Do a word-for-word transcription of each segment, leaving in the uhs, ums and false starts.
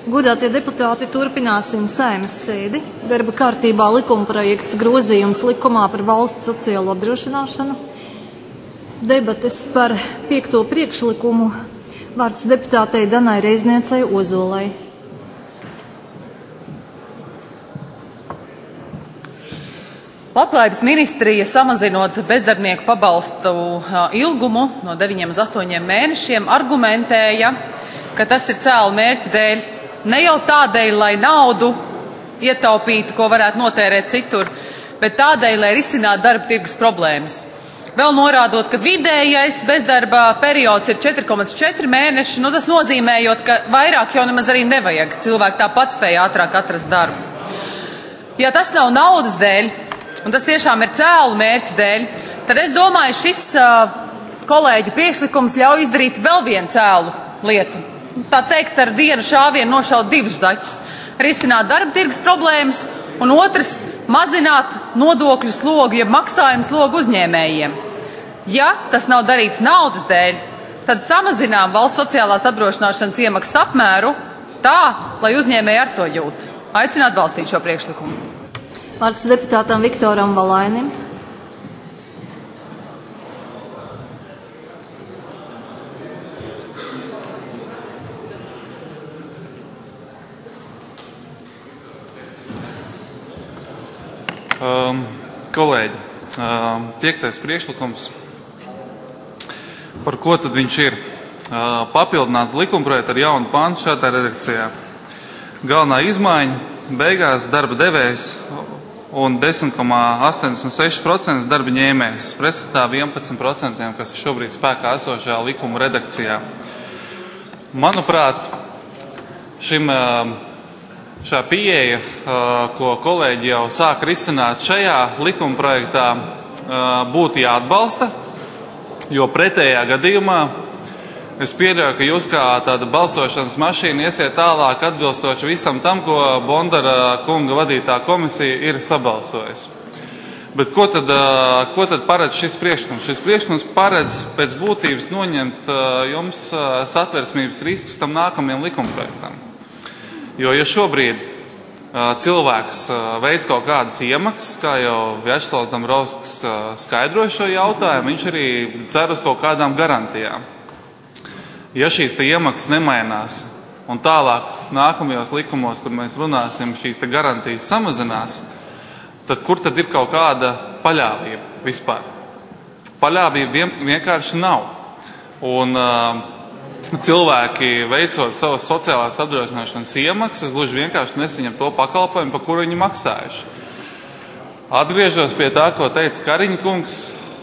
Godātie deputāti, turpināsim Saeimas sēdi. Darba kārtībā likumprojekts grozījums likumā par valsts sociālo apdrošināšanu. Debates par piekto priekšlikumu. Vārds deputātei Danai Reizniecei Ozolai. Labklājības ministrija, samazinot bezdarbnieku pabalstu ilgumu no deviņiem uz astoņiem mēnešiem, argumentēja, ka tas ir cēlu mērķa dēļ, ne jau tādēļ, lai naudu ietaupītu, ko varētu notērēt citur, bet tādēļ, lai risinātu darba tirgus problēmas. Vēl norādot, ka vidējais bezdarba periods ir četri komats četri mēneši, nu tas nozīmējot, ka vairāk jau nemaz arī nevajag. Cilvēki tāpat spēja ātrāk atrast darbu. Ja tas nav naudas dēļ, un tas tiešām ir cēlu mērķu dēļ, tad es domāju, šis uh, kolēģi priekšlikums ļauj izdarīt vēl vienu cēlu lietu. Tā teikt, ar vienu šāvienu nošaut divus zaķus. Risināt darba tirgus problēmas, un otrs mazināt nodokļu slogu, jeb maksājumu slogu uzņēmējiem. Ja tas nav darīts naudas dēļ, tad samazinām valsts sociālās apdrošināšanas iemaksas apmēru tā, lai uzņēmēji ar to jūt. Aicinu atbalstīt šo priekšlikumu. Vārds deputātam Viktoram Valainim. Um, kolēģi, um, piektais priekšlikums, par ko tad viņš ir? Uh, papildināt likumprojektu ar jaunu pantu šādā redakcijā. Galvenā izmaiņa beigās darba devējs un desmit komats astoņdesmit seši procenti darba ņēmējs, pretstatā vienpadsmit procenti, kas ir šobrīd spēkā esošajā likuma redakcijā. Manuprāt, šim, šā pieeja, ko kolēģi jau sāk risināt šajā likuma projektā, būtu jāatbalsta, jo pretējā gadījumā es pieļauju, ka jūs kā tāda balsošanas mašīna iesiet tālāk atbilstoši visam tam, ko Bondara kunga vadītā komisija ir sabalsojusi. Bet ko tad, ko tad paredz šis priekšlikums? Šis priekšlikums paredz pēc būtības noņemt jums satversmības riskus tam nākamajam likumprojektam. Jo, ja šobrīd cilvēks veids kaut kādas iemaksas, kā jau Vjačeslavs Dombrovskis skaidroja šo jautājumu, viņš arī cer uz kaut kādām garantijām. Ja šīs te iemaksas nemainās un tālāk nākamajos likumos, kur mēs runāsim, šīs te garantijas samazinās, tad kur tad ir kaut kāda paļāvība vispār? Paļāvība vienkārši nav. Un uh, cilvēki veicot savas sociālās apdrošināšanas iemaksas, gluži vienkārši nesaņem to pakalpojumu, par kuru viņi maksājuši. Atgriežos pie tā, ko teica Kariņa kungs,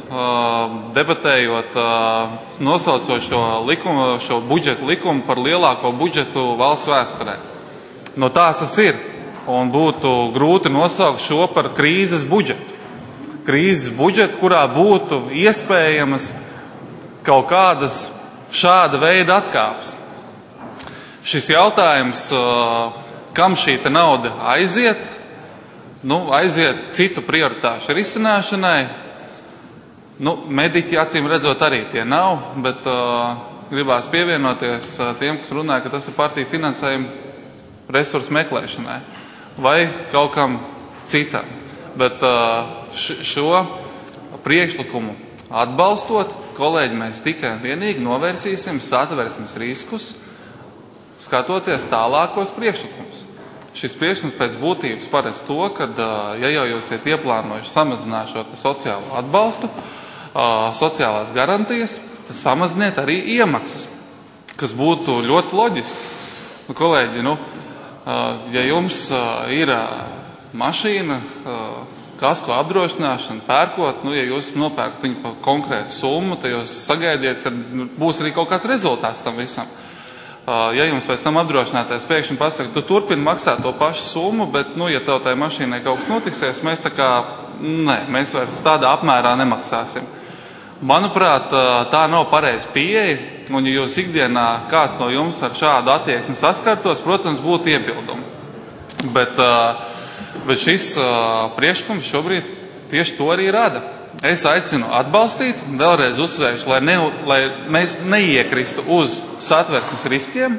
debatējot, nosaucot šo, likumu, šo budžetu likumu par lielāko budžetu valsts vēsturē. No tās tas ir. Un būtu grūti nosaukt šo par krīzes budžetu. Krīzes budžetu, kurā būtu iespējamas kaut kādas šāda veida atkāpes. Šis jautājums, kam šī nauda aiziet, nu, aiziet citu prioritāšu risināšanai. Nu, mediķi acīm redzot arī tie nav, bet uh, gribās pievienoties uh, tiem, kas runāja, ka tas ir partiju finansējuma resursu meklēšanai vai kaut kam citam. Bet uh, š, šo priekšlikumu atbalstot, kolēģi, mēs tikai vienīgi novērsīsim satversmes riskus, skatoties tālākos priekšlikumus. Šis priekšlikums pēc būtības paredz to, ka, uh, ja jau jūs esat ieplānojuši samazināt šo sociālo atbalstu, sociālās garantijas, tad samaziniet arī iemaksas, kas būtu ļoti loģiski. Nu, kolēģi, nu, ja jums ir mašīna, kasko apdrošināšana, pērkot, nu, ja jūs nopērkat viņu par konkrētu summu, tad jūs sagaidiet, ka būs arī kaut kāds rezultāts tam visam. Ja jums pēc tam apdrošinātājs pēkšņi pasaka, tu turpini maksāt to pašu summu, bet, nu, ja tev tai mašīnai kaut kas notiksies, mēs tā kā, nē, mēs vairs tādā apmērā nemaksāsim. Manuprāt, tā nav pareiza pieeja, un ja jūs ikdienā kāds no jums ar šādu attieksmi saskartos, protams, būtu iebildumi. Bet, bet šis priekšlikums šobrīd tieši to arī rada. Es aicinu atbalstīt, vēlreiz uzsvēršu, lai, ne, lai mēs neiekristu uz satversmes riskiem,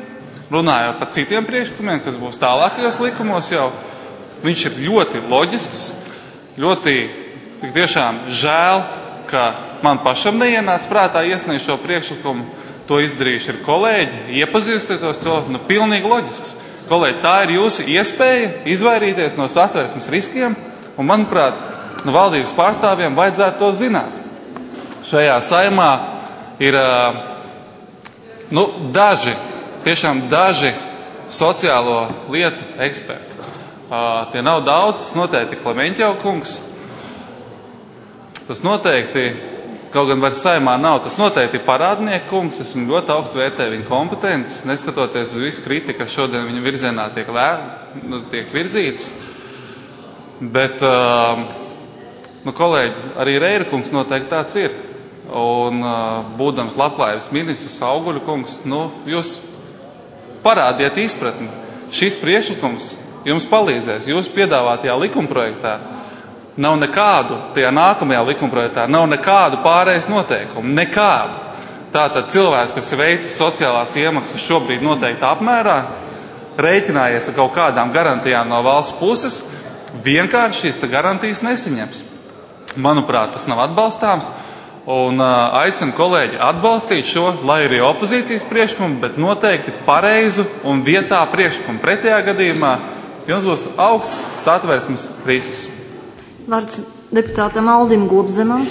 runājot par citiem priekšlikumiem, kas būs tālākajos likumos jau, viņš ir ļoti loģisks, ļoti tik tiešām žēl, ka man pašam neienāca prātā iesniegt šo priekšlikumu. To izdarījuši ir kolēģi, iepazīstoties to, nu, pilnīgi loģisks. Kolēģi, tā ir jūsu iespēja izvairīties no satversmes riskiem, un, manuprāt, nu, valdības pārstāvjiem vajadzētu to zināt. Šajā saimā ir nu, daži, tiešām daži sociālo lietu eksperti. Tie nav daudz, tas noteikti Klemeņķeva kungs. Tas noteikti, kaut gan vairs saimā nav, tas noteikti ir Parādnieku kungs. Esmu ļoti augstu vērtēju viņa kompetences, neskatoties uz visu kritiku, kas šodien viņa virzienā tiek, vēr, nu, tiek virzītas. Bet, nu, kolēģi, arī Reira kungs noteikti tāds ir. Un, būdams Labklājības ministrs Auguļu kungs, nu, jūs parādiet izpratni. Šis priekšlikums jums palīdzēs. Jūs piedāvātajā likumprojektā nav nekādu, tajā nākamajā likumprojektā nav nekādu pārējais noteikumu. Nekādu. Tātad cilvēks, kas veic sociālās iemaksas šobrīd noteikti apmērā, rēķinājies ar kaut kādām garantijām no valsts puses, vienkārši šīs garantijas nesaņems. Manuprāt, tas nav atbalstāms. Un uh, aicinu kolēģi atbalstīt šo, lai arī opozīcijas priekšlikumu, bet noteikti pareizu un vietā priekšlikumu. Pretējā gadījumā jums būs augsts satversmes risks. Vārds deputātam Aldim Gobzemam.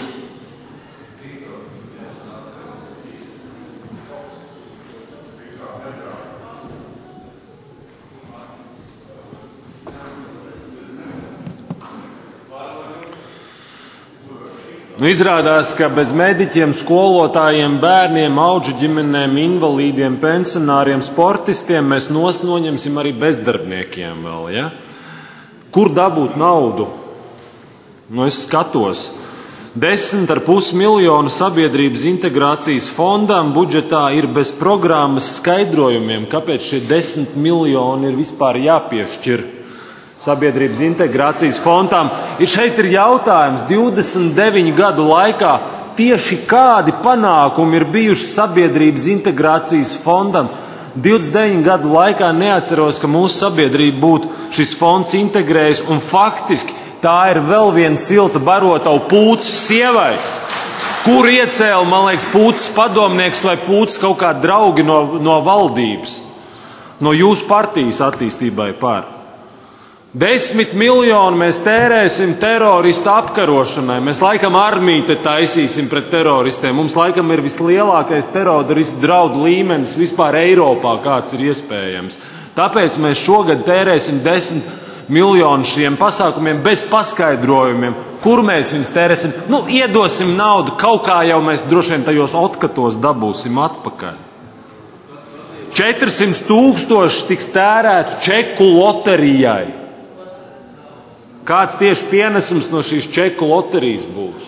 Nu, izrādās, ka bez mediķiem, skolotājiem, bērniem, audžu ģimenēm, invalīdiem, pensionāriem, sportistiem mēs nosnoņemsim arī bezdarbniekiem vēl, ja? Kur dabūt naudu? Nu, es skatos. Desmit ar pus miljonu sabiedrības integrācijas fondām budžetā ir bez programmas skaidrojumiem, kāpēc šie desmit miljoni ir vispār jāpiešķir sabiedrības integrācijas fondām. Ir šeit ir jautājums divdesmit deviņu gadu laikā tieši kādi panākumi ir bijuši sabiedrības integrācijas fondam. divdesmit deviņu gadu laikā neatceros, ka mūsu sabiedrība būtu šis fonds integrējis, un faktiski tā ir vēl viena silta barotavu Pūces sievai, kur iecēla, man liekas, Pūces padomnieks vai Pūces kaut kā draugi no, no valdības, no jūsu partijas attīstībai pār. Desmit miljoni mēs tērēsim teroristu apkarošanai. Mēs laikam armiju te taisīsim pret teroristiem. Mums laikam ir vislielākais teroristu draudu līmenis vispār Eiropā, kāds ir iespējams. Tāpēc mēs šogad tērēsim desmit miljonu šiem pasākumiem bez paskaidrojumiem. Kur mēs viņus tērēsim? Nu, iedosim naudu, kaut kā jau mēs droši vien tajos otkatos dabūsim atpakaļ. četrsimt tūkstoši tiks tērētu čeku loterijai. Kāds tieši pienesums no šīs čeku loterijas būs?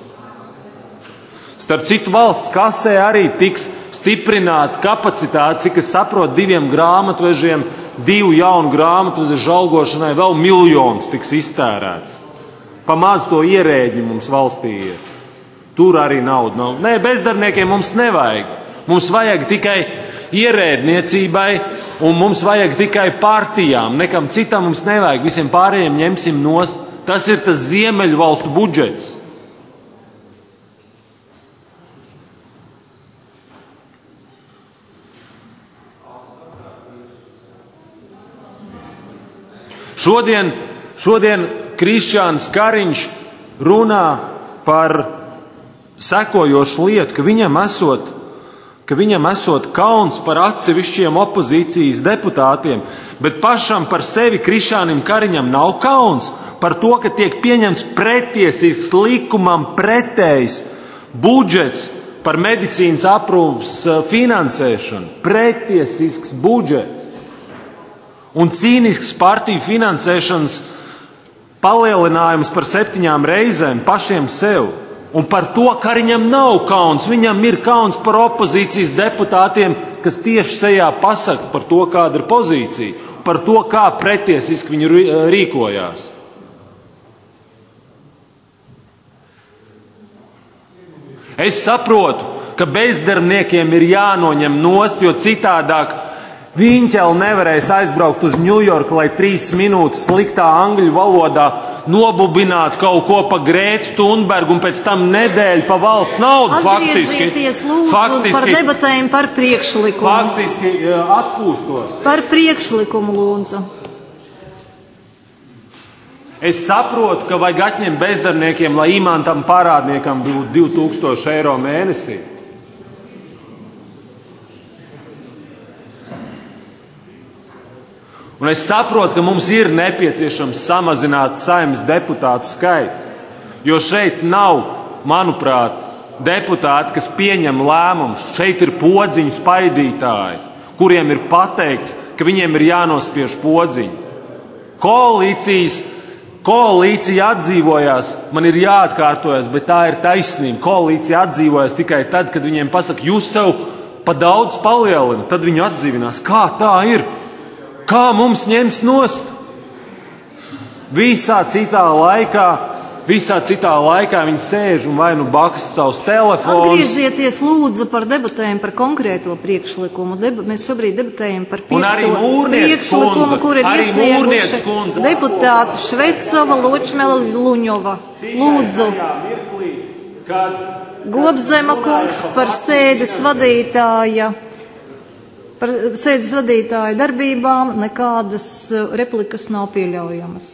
Starp citu, valsts kasē arī tiks stiprināta kapacitāte, cik es saprotu, diviem grāmatvežiem, divu jaunu grāmatvežu algošanai vēl miljons tiks iztērēts. Pa maz to ierēģi mums valstī ir. Tur arī nauda nav. Nē, bezdarbniekiem mums nevajag. Mums vajag tikai ierēdniecībai, un mums vajag tikai partijām. Nekam citam mums nevajag. Visiem pārējiem ņemsim nost. Tas ir tas ziemeļu valstu budžets. Šodien, šodien Krišjāns Kariņš runā par sekojošu lietu, ka viņam esot ka viņam esot kauns par atsevišķiem opozīcijas deputātiem, bet pašam par sevi Krišjānim Kariņam nav kauns par to, ka tiek pieņemts pretiesisks likumam pretējs budžets par medicīnas aprūpas finansēšanu. Pretiesisks budžets. Un cīnisks partiju finansēšanas palielinājums par septiņām reizēm pašiem sev. Un par to Kariņam nav kauns. Viņam ir kauns par opozīcijas deputātiem, kas tieši sejā pasaka par to, kāda ir pozīcija, par to, kā pretiesiski viņi rīkojās. Es saprotu, ka bezdarbniekiem ir jānoņem nost, jo citādāk Viņķeli nevarēs aizbraukt uz Ņujorku, lai trīs minūtes sliktā angļu valodā nobubinātu kaut ko pa Grētu Thunbergu un pēc tam nedēļu pa valsts naudu faktiski. Atgriezieties lūdzu faktiski, par debatēm par priekšlikumu. Faktiski atpūstos. Par priekšlikumu lūdzu. Es saprotu, ka vajag atņemt bezdarbniekiem, lai imantam parādniekam būtu divi tūkstoši eiro mēnesī. Un es saprotu, ka mums ir nepieciešams samazināt Saeimas deputātu skaitu, jo šeit nav, manuprāt, deputāti, kas pieņem lēmumus. Šeit ir podziņu spaidītāji, kuriem ir pateikts, ka viņiem ir jānospiež podziņi. Koalīcijas, koalīcija atdzīvojās, man ir jāatkārtojas, bet tā ir taisnība. Koalīcija atdzīvojās tikai tad, kad viņiem pasaka, jūs sev pa daudz palielina, tad viņi atdzīvinās. Kā tā ir? Kā mums ņems nost? Visā citā laikā, visā citā laikā viņi sēž un vai nu bakst savus telefonus. Atgriezieties lūdzu par debatēm par konkrēto priekšlikumu. Deba, mēs šobrīd debatējam par piekto priekšlikumu, kur ir iesnieguši deputāti Švecova, Ločmela, Luņova. Lūdzu. Gobzema kungs par sēdes vadītāja. Par sēdes vadītāju darbībām nekādas replikas nav pieļaujamas.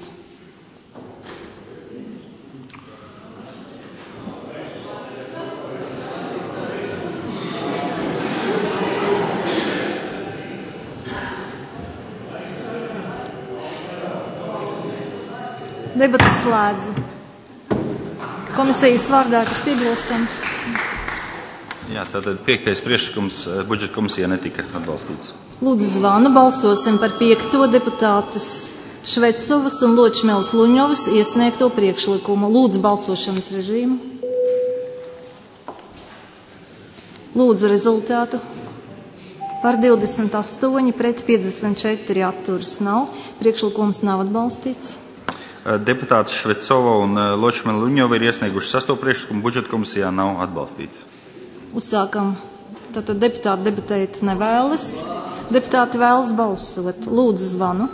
Debates slēdzu. Komisijas vārdā, kas piebilstams? Jā, tātad piektais priekšlikums budžeta komisijā netika atbalstīts. Lūdzu zvanu, balsosim par piekto deputātes Švecovas un Ločmelas Luņovas iesniegto priekšlikumu. Lūdzu balsošanas režīmu. Lūdzu rezultātu. Par divdesmit astoņi pret piecdesmit četri atturas nav. Priekšlikums nav atbalstīts. Deputāti Švecova un Ločmela Luņova ir iesnieguši sesto priekšlikumu, budžeta komisijā nav atbalstīts. Uzsākam. Tātad deputāti debatēt nevēlas. Deputāti vēlas balsot. Lūdzu zvanu.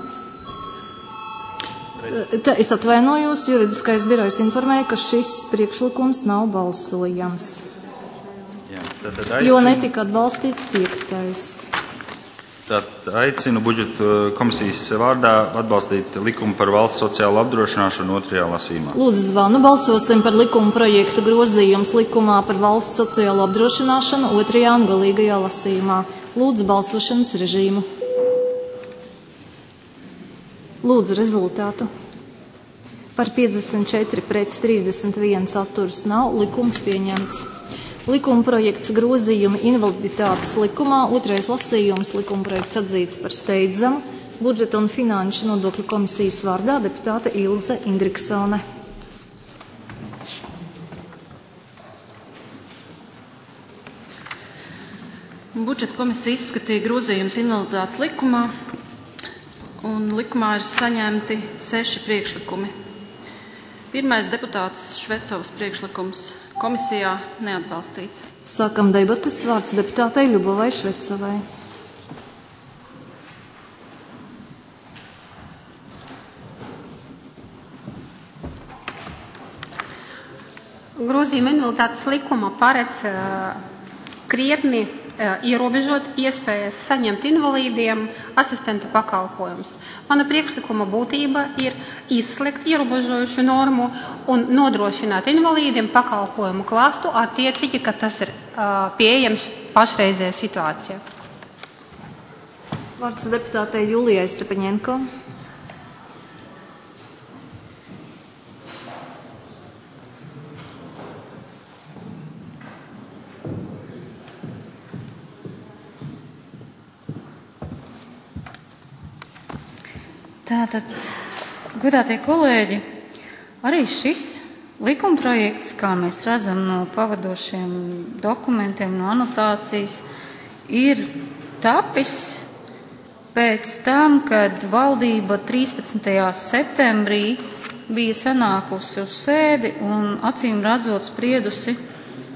Tā, es atvainojos, juridiskais birojs informēja, ka šis priekšlikums nav balsojams. Jā, aicinu, jo netika atbalstīts piektais. Tātad aicinu budžeta komisijas vārdā atbalstīt likumu par valsts sociālo apdrošināšanu otrajā lasījumā. Lūdzu zvanu, balsosim par likumu projektu grozījums likumā par valsts sociālo apdrošināšanu otrajā un galīgajā lasījumā. Lūdzu balsošanas režīmu. Lūdzu rezultātu. Par piecdesmit četri pret trīsdesmit viens atturas nav. Likums pieņemts. Likuma projekts grozījumi invaliditātes likumā, otrais lasījums, likuma projekts atzīts par steidzamu, budžeta un finanšu nodokļu komisijas vārdā deputāte Ilze Indriksone. Budžeta komisija izskatīja grozījumus invaliditātes likumā, un likumā ir saņemti seši priekšlikumi. Pirmais deputāts Švecovas priekšlikums. Komisijā neatbalstīts. Sākam debatas. Vārds deputātei Ļubovai Švecovai. Grozījuma invaliditātes likuma paredz uh, krietni uh, ierobežot iespējas saņemt invalīdiem asistentu pakalpojumus. Mana priekšlikuma būtība ir izslēgt ierobežojušu normu un nodrošināt invalīdiem pakalpojumu klāstu attiecīgi, ka tas ir uh, pieejams pašreizējā situācijā. Vārds deputātei Julijai Strepaņenko. Tātad, godātie kolēģi, arī šis likumprojekts, kā mēs redzam no pavadošiem dokumentiem, no anotācijas, ir tapis pēc tam, kad valdība trīspadsmitajā septembrī bija sanākusi uz sēdi un acīm redzot spriedusi,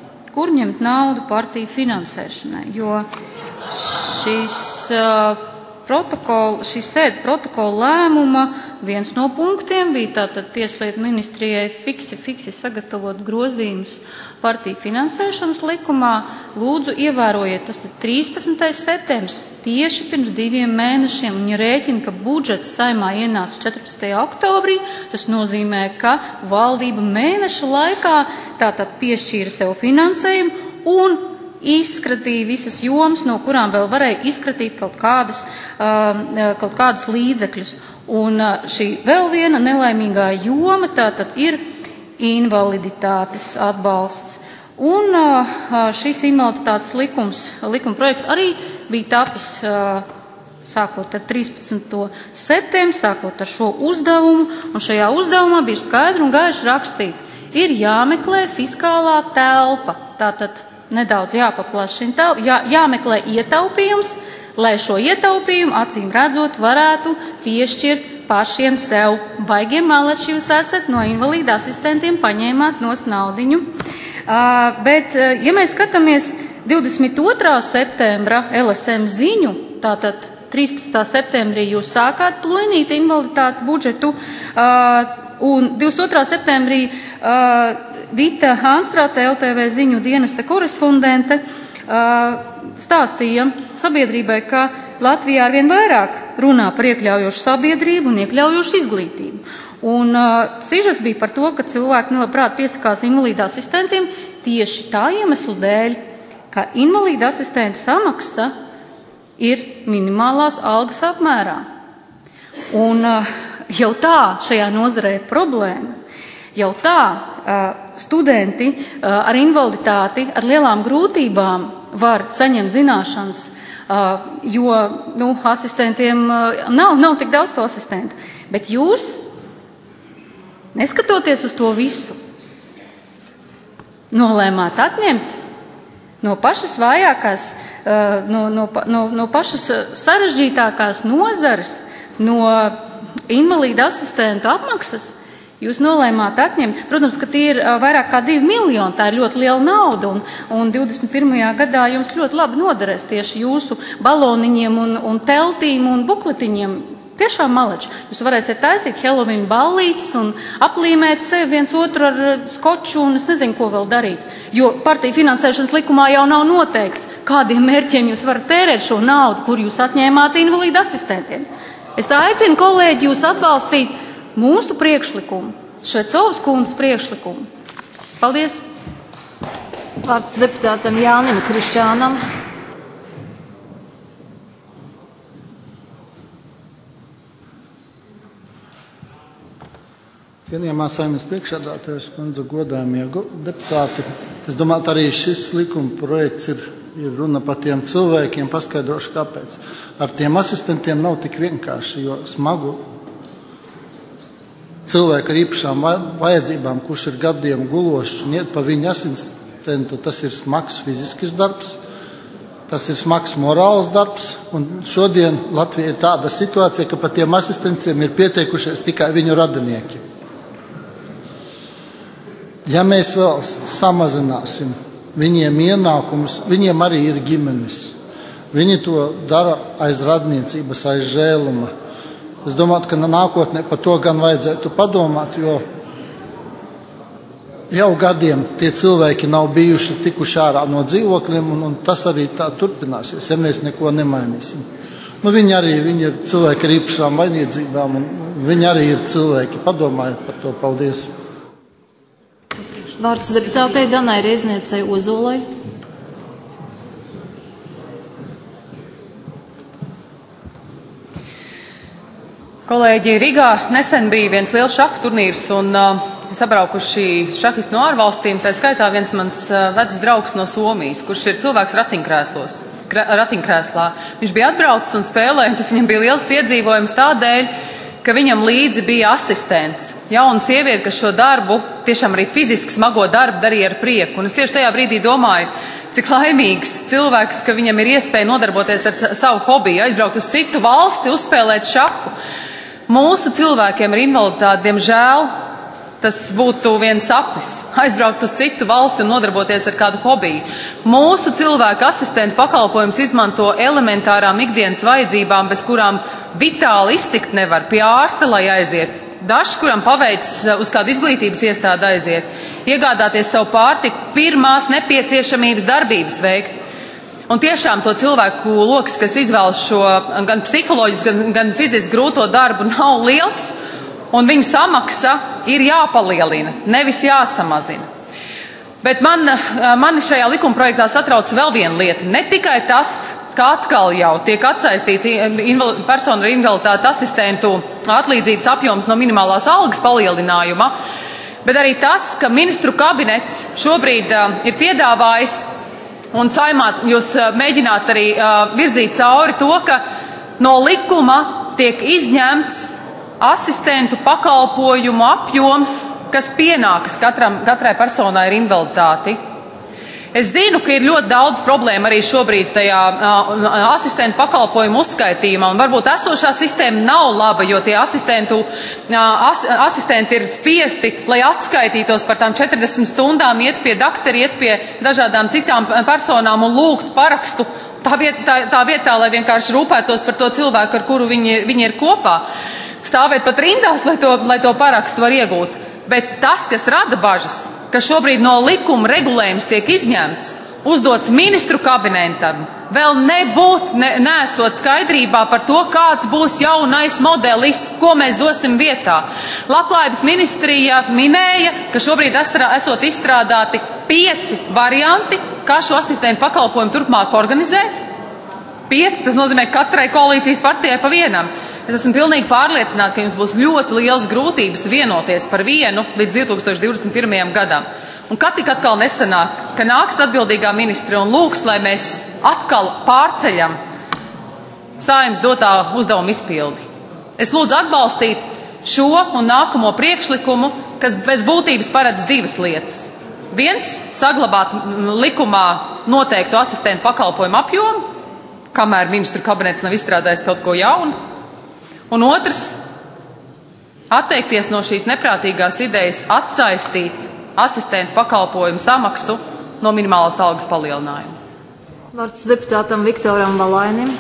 kur ņemt naudu partiju finansēšanai, jo šīs uh, protokola, šīs sēdes protokola lēmuma viens no punktiem bija tātad Tieslietu ministrijai fiksi, fiksi sagatavot grozījumus partiju finansēšanas likumā. Lūdzu, ievērojiet, tas ir trīspadsmitais septembris, tieši pirms diviem mēnešiem, un ja rēķina, ka budžets Saeimā ienāca četrpadsmitajā oktobrī, tas nozīmē, ka valdība mēneša laikā tātad piešķīra sev finansējumu un izskatīja visas jomas, no kurām vēl varēja izskatīt kaut kādas, kaut kādus līdzekļus. Un šī vēl viena nelaimīgā joma tātad ir invaliditātes atbalsts. Un šis invaliditātes likums, likuma projekts arī bija tapis sākot ar trīspadsmito septembri, sākot ar šo uzdevumu, un šajā uzdevumā bija skaidri un gaiši rakstīts, ir jāmeklē fiskālā telpa, tātad nedaudz jāpaplašina telpa, jā, jāmeklē ietaupījums, lai šo ietaupījumu, acīm redzot, varētu piešķirt pašiem sev. Baigiem malači jūs esat, no invalīda asistentiem paņēmāt nos naudiņu. Uh, bet, uh, ja mēs skatāmies divdesmit otrā septembra L S M ziņu, tātad trīspadsmitā septembrī jūs sākāt plinīt invaliditātes budžetu, uh, un divdesmit otrā septembrī uh, Vita Hanstrāte, L T V ziņu dienesta korespondente, uh, stāstīja sabiedrībai, ka Latvijā arvien vairāk runā par iekļaujošu sabiedrību un iekļaujošu izglītību. Un uh, sižets bija par to, ka cilvēki nelabprāt piesakās invalīda asistentiem tieši tā iemesla dēļ, ka invalīda asistenta samaksa ir minimālās algas apmērā. Un uh, jau tā šajā nozarē ir problēma. Jau tā uh, studenti uh, ar invaliditāti, ar lielām grūtībām var saņemt zināšanas, uh, jo nu, asistentiem uh, nav, nav tik daudz to asistentu. Bet jūs, neskatoties uz to visu, nolēmāt atņemt no pašas vājākās, uh, no, no, no, no pašas sarežģītākās nozares, no invalīda asistentu apmaksas. Jūs nolēmāt atņemt, protams, ka tie ir vairāk kā divi miljoni, tā ir ļoti liela nauda, un, un divdesmit pirmajā gadā jums ļoti labi noderēs tieši jūsu baloniņiem un, un teltīm un bukletiņiem. Tiešām malači. Jūs varēsiet taisīt Halloween ballītes un aplīmēt sevi viens otru ar skoču un es nezinu, ko vēl darīt. Jo partiju finansēšanas likumā jau nav noteikts, kādiem mērķiem jūs varat tērēt šo naudu, kur jūs atņēmāt invalīdu asistentiem. Es aicinu kolēģi jūs atbalstīt mūsu priekšlikumu, Švecovas kundzes priekšlikumu. Paldies! Vārds deputātam Jānim Krišānam. Cienījamā Saeimas priekšsēdētājas kundze, godājamie deputāti, es domāju, arī šis likuma projekts ir, ir runa par tiem cilvēkiem, paskaidrošu kāpēc. Ar tiem asistentiem nav tik vienkārši, jo smagu cilvēku ar īpašām vajadzībām, kurš ir gadiem gulošs un iet pa viņu asistentu, tas ir smags fizisks darbs, tas ir smags morāls darbs, un šodien Latvija ir tāda situācija, ka par tiem asistentiem ir pieteikušies tikai viņu radinieki. Ja mēs vēl samazināsim viņiem ienākumus, viņiem arī ir ģimenes. Viņi to dara aiz radniecības, aiz žēluma. Es domāju, ka nākotnē par to gan vajadzētu padomāt, jo jau gadiem tie cilvēki nav bijuši tikuši ārā no dzīvokļiem, un, un tas arī tā turpināsies, ja mēs neko nemainīsim. Nu, viņi arī viņi ir cilvēki ar īpašām vajadzībām, un viņi arī ir cilvēki. Padomājiet par to. Paldies. Vārds deputātei Danai Reizniecei Ozolai. Kolēģi, Rīgā nesen bija viens liels šaha turnīrs un uh, sabraukuši šahisti no ārvalstīm, tā skaitā viens mans uh, vecs draugs no Somijas, kurš ir cilvēks ratiņkrēslos, ratiņkrēslā. Viņš bija atbraucis un spēlēja, tas viņam bija liels piedzīvojums tādēļ, ka viņam līdzi bija asistents, jauna sieviete, kas šo darbu, tiešām arī fiziski smago darbu darīja ar prieku. Un es tieši tajā brīdī domāju, cik laimīgs cilvēks, ka viņam ir iespēja nodarboties ar savu hobiju, aizbraukt uz citu valsti, uzspēlēt šahu. Mūsu cilvēkiem ar invaliditāti, diemžēl, Tas būtu viens sapnis, aizbraukt uz citu valsti un nodarboties ar kādu hobiju. Mūsu cilvēku asistentu pakalpojums izmanto elementārām ikdienas vajadzībām, bez kurām vitāli iztikt nevar, pie ārsta, lai aiziet. Dažs, kuram paveicis uz kādu izglītības iestādi aiziet, iegādāties savu pārtiku, pirmās nepieciešamības darbības veikt. Un tiešām to cilvēku loks, kas izvēlas šo gan psiholoģiski, gan, gan fiziski grūto darbu, nav liels. Un viņu samaksa ir jāpalielina, nevis jāsamazina. Bet man, mani šajā likumprojektā satrauc vēl viena lieta. Ne tikai tas, ka atkal jau tiek atsaistīts personu ar invaliditāti asistentu atlīdzības apjoms no minimālās algas palielinājuma, bet arī tas, ka ministru kabinets šobrīd uh, ir piedāvājis, un Saimā jūs uh, mēģināt arī uh, virzīt cauri to, ka no likuma tiek izņemts asistentu pakalpojumu apjoms, kas pienākas katram, katrai personai ar invaliditāti. Es zinu, ka ir ļoti daudz problēmu arī šobrīd tajā uh, asistentu pakalpojumu uzskaitījumā, un varbūt esošā sistēma nav laba, jo tie asistentu, uh, as, asistenti ir spiesti, lai atskaitītos par tām četrdesmit stundām, iet pie dakteri, iet pie dažādām citām personām un lūgt parakstu tā, viet, tā, tā vietā, lai vienkārši rūpētos par to cilvēku, ar kuru viņi, viņi ir kopā. Stāvēt pat rindās, lai to, lai to parakstu var iegūt. Bet tas, kas rada bažas, ka šobrīd no likuma regulējums tiek izņemts, uzdots ministru kabinetam, vēl nebūt, ne, nesot skaidrībā par to, kāds būs jaunais modelis, ko mēs dosim vietā. Labklājības ministrija minēja, ka šobrīd esot izstrādāti pieci varianti, kā šo asistentu pakalpojumu turpmāk organizēt. Pieci, tas nozīmē katrai koalīcijas partijai pa vienam. Es esmu pilnīgi pārliecināta, ka jums būs ļoti liels grūtības vienoties par vienu līdz divi tūkstoši divdesmit pirmajam gadam. Un kad tik atkal nesanāk, ka nāks atbildīgā ministre un lūgs, lai mēs atkal pārceļam Saeimas dotā uzdevuma izpildi. Es lūdzu atbalstīt šo un nākamo priekšlikumu, kas bez būtības paredz divas lietas. Viens, saglabāt likumā noteiktu asistentu pakalpojumu apjomu, kamēr ministru kabinets nav izstrādājis kaut ko jaunu. Un otrs, atteikties no šīs neprātīgās idejas atsaistīt asistentu pakalpojumu samaksu no minimālās algas palielinājuma. Vārds deputātam Viktoram Valainim.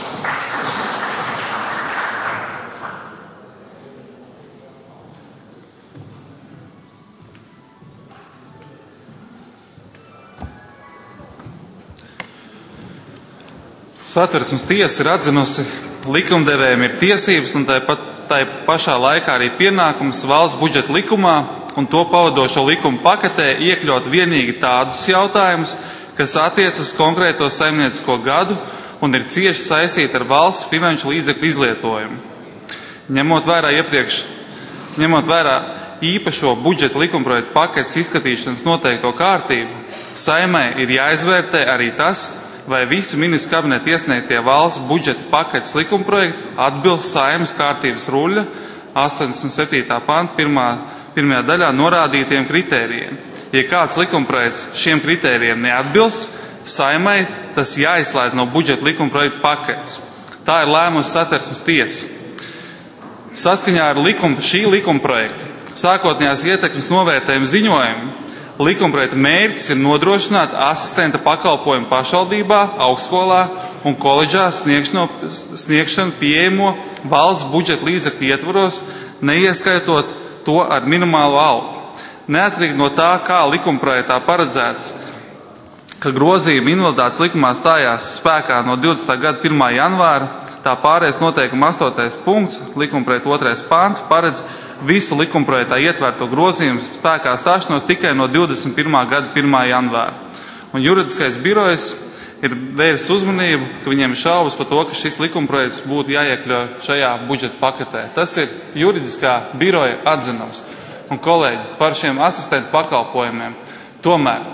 Satversmes tiesa ir atzinusi, likumdevējiem ir tiesības un tāpat tai pašā laikā arī pienākums valsts budžeta likumā un to pavadošo likumu paketē iekļaut vienīgi tādus jautājumus, kas attiec uz konkrēto saimniecisko gadu un ir cieši saistīti ar valsts finanšu līdzekļu izlietojumu. Ņemot vērā iepriekš, ņemot vērā īpašo budžeta likumprojektu paketes izskatīšanas noteikto kārtību, Saimai ir jāizvērtē arī tas, vai visi ministru kabineta iesniegtie valsts budžeta paketes likumprojekti atbilst Saeimas kārtības ruļļa astoņdesmit septītā panta pirmā, pirmajā daļā norādītiem kritērijiem. Ja kāds likumprojekts šiem kritērijiem neatbilst, Saimai tas jāizslēdz no budžeta likumprojektu paketes. Tā ir lēmusi Satversmes tiesa. Saskaņā ar likumu, šī likumprojekta sākotnējās ietekmes novērtējuma ziņojumu likumprojekta mērķis ir nodrošināt asistenta pakalpojumu pašvaldībā, augstskolā un koledžā sniegšanu pieejamo valsts budžeta līdzekļu ietvaros, neieskaitot to ar minimālo algu. Neatkarīgi no tā, kā likumprojektā paredzēts, ka grozījumi invaliditātes likumā stājās spēkā no divdesmitā gada pirmā janvāra, tā pārējais noteikuma astotais punkts, likumprojekta otrais pāns, paredz visu likumprojektā ietverto grozījumu spēkā stāšanos tikai no divdesmit pirmā gada pirmā janvāra. Un juridiskais birojs ir vērs uzmanību, ka viņiem ir šaubas par to, ka šis likumprojekts būtu jāiekļauj šajā budžeta paketē. Tas ir juridiskā biroja atzinums. Un kolēģi, par šiem asistentu pakalpojumiem. Tomēr,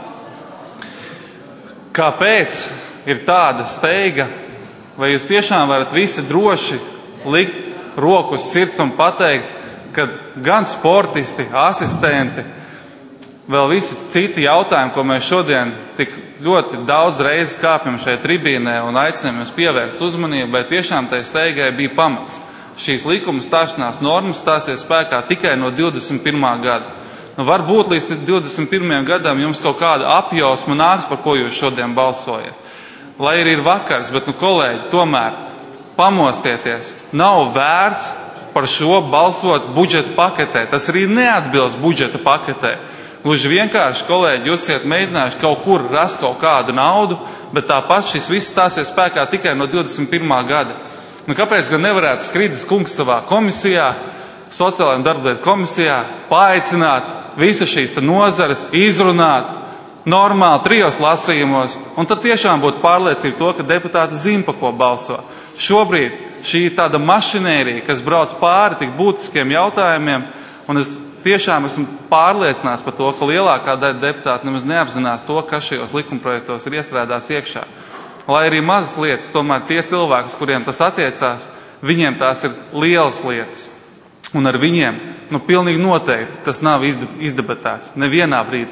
kāpēc ir tāda steiga, vai jūs tiešām varat visi droši likt roku uz sirds un pateikt, ka gan sportisti, asistenti, vēl visi citi jautājumi, ko mēs šodien tik ļoti daudz reizes kāpjam šajā tribīnē un aicinām jūs pievērst uzmanību, bet tiešām tai steigai bija pamats. Šīs likuma stāšanās normas stāsies spēkā tikai no divdesmit pirmā gada. Nu, varbūt līdz divdesmit pirmajam gadam jums kaut kāda apjausma nāks, par ko jūs šodien balsojat. Lai arī ir vakars, bet, nu, kolēģi, tomēr pamostieties. Nav vērts par šo balsot budžeta paketē. Tas arī neatbilst budžeta paketē. Gluži vienkārši, kolēģi, jūs esat mēģinājuši kaut kur rast kaut kādu naudu, bet tāpat šis viss stāsies spēkā tikai no divdesmit pirmā gada. Nu, kāpēc gan nevarētu Skridis kungs savā komisijā, sociālajā un darblietu komisijā, paaicināt visas šīs nozares, izrunāt normāli trijos lasījumos, un tad tiešām būtu pārliecība to, ka deputāti zina, pa ko balso. Šobrīd šī ir tāda mašinērija, kas brauc pāri tik būtiskiem jautājumiem, un es tiešām esmu pārliecināts par to, ka lielākā daļa deputāti nemaz neapzinās to, kas šajos likumprojektos ir iestrādāts iekšā. Lai arī mazas lietas, tomēr tie cilvēki, uz kuriem tas attiecās, viņiem tās ir lielas lietas. Un ar viņiem, nu, pilnīgi noteikti tas nav izdebatēts nevienā brīdī.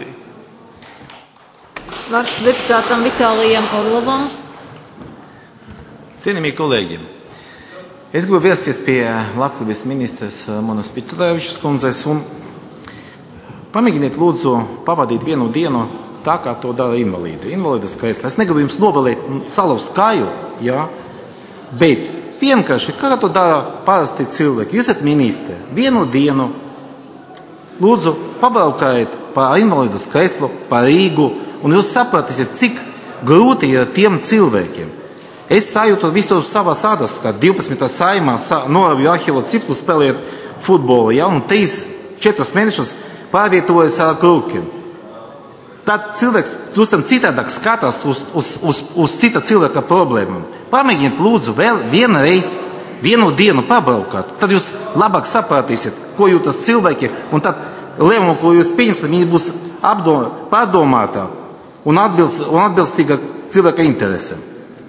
Vārds deputātam Vitālijam Orlovam. Cienījamie kolēģi, es gribu vērsties pie labklājības ministras Monas Pičulēvičas kundzes un pamēģiniet lūdzu pavadīt vienu dienu tā, kā to dara invalīdi. Invalīdas krēslā. Es negribu jums novēlēt salauzt kāju, jā, bet vienkārši, kā to dara parasti cilvēki. Jūs esat ministri. Vienu dienu lūdzu pabraukājiet pa invalīdas krēslu, pa Rīgu, un jūs sapratīsiet, cik grūti ir tiem cilvēkiem. Es sajūtu visu savas ādas, kā divpadsmitā saimā noravju Ahilo ciplu spēlēt futbolu, ja, un trīs, četrus mēnešus pārvietojas ar krūkiem. Tad cilvēks drusku citādāk skatās uz, uz, uz, uz cita cilvēka problēmām. Pamēģiniet lūdzu vēl vienu reizi, vienu dienu pabraukāt. Tad jūs labāk sapratīsiet, ko jūtas cilvēki, un tad lēmumu, ko jūs pieņemsiet, viņi būs apdom, pārdomātā un, atbilst, un atbilstīga cilvēka interesēm.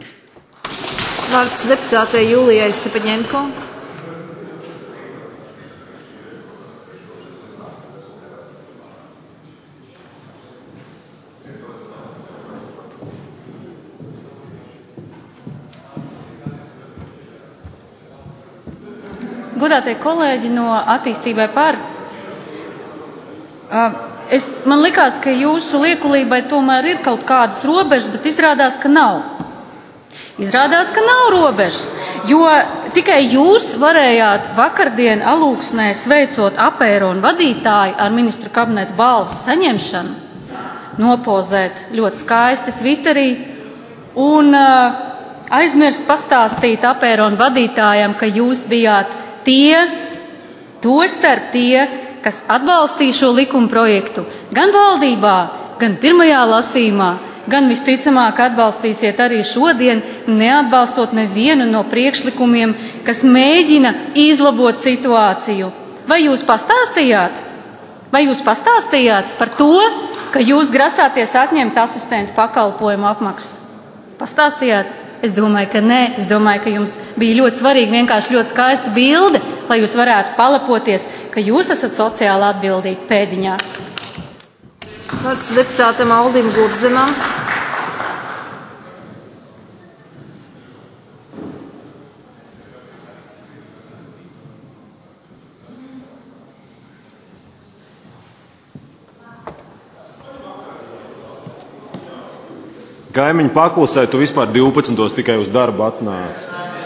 Vārds deputātei Jūlijai Stepaņenko. Godātie kolēģi no Attīstībai par, es, man likās, ka jūsu liekulībai tomēr ir kaut kādas robežas, bet izrādās, ka nav. Izrādās, ka nav robežas, jo tikai jūs varējāt vakardien Alūksnē sveicot apēronu vadītāju ar ministru kabineta balvas saņemšanu, nopozēt ļoti skaisti Twitterī un uh, aizmirst pastāstīt apēronu vadītājam, ka jūs bijāt tie, to starp tie, kas atbalstīja šo likuma projektu gan valdībā, gan pirmajā lasījumā, gan visticamāk atbalstīsiet arī šodien, neatbalstot nevienu no priekšlikumiem, kas mēģina izlabot situāciju. Vai jūs pastāstījāt? Vai jūs pastāstījāt par to, ka jūs grasāties atņemt asistentu pakalpojumu apmaksu? Pastāstījāt? Es domāju, ka nē. Es domāju, ka jums bija ļoti svarīgi vienkārši ļoti skaista bilde, lai jūs varētu palapoties, ka jūs esat sociāli atbildīgi pēdiņās. Vārds deputātam Aldim Gobzemam. Kaimiņi paklusēja, tu vispār divpadsmitos tikai uz darbu atnāc.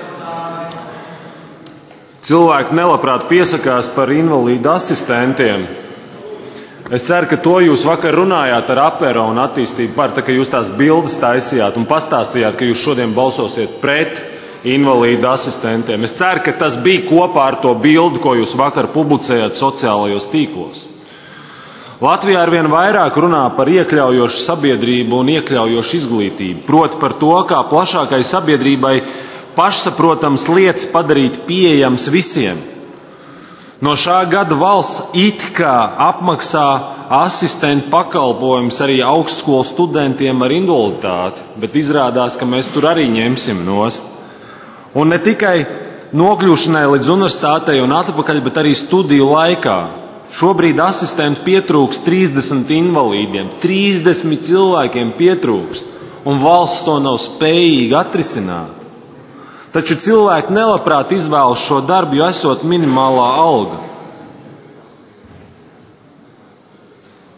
Cilvēki nelabprāt piesakās par invalīdu asistentiem. Es ceru, ka to jūs vakar runājāt ar apēro un attīstību par, tā, ka jūs tās bildes taisījāt un pastāstījāt, ka jūs šodien balsosiet pret invalīdu asistentiem. Es ceru, ka tas bija kopā ar to bildi, ko jūs vakar publicējāt sociālajos tīklos. Latvijā arvien vairāk runā par iekļaujošu sabiedrību un iekļaujošu izglītību, proti par to, kā plašākai sabiedrībai pašsaprotams lietas padarīt pieejams visiem. No šā gada valsts it kā apmaksā asistentu pakalpojumus arī augstskolu studentiem ar invaliditāti, bet izrādās, ka mēs tur arī ņemsim nost. Un ne tikai nokļūšanai līdz universitātei un atpakaļ, bet arī studiju laikā. Šobrīd asistentu pietrūkst trīsdesmit invalīdiem, trīsdesmit cilvēkiem pietrūkst, un valsts to nav spējīga atrisināt. Taču cilvēki nelabprāt izvēlas šo darbu, jo esot minimālā alga.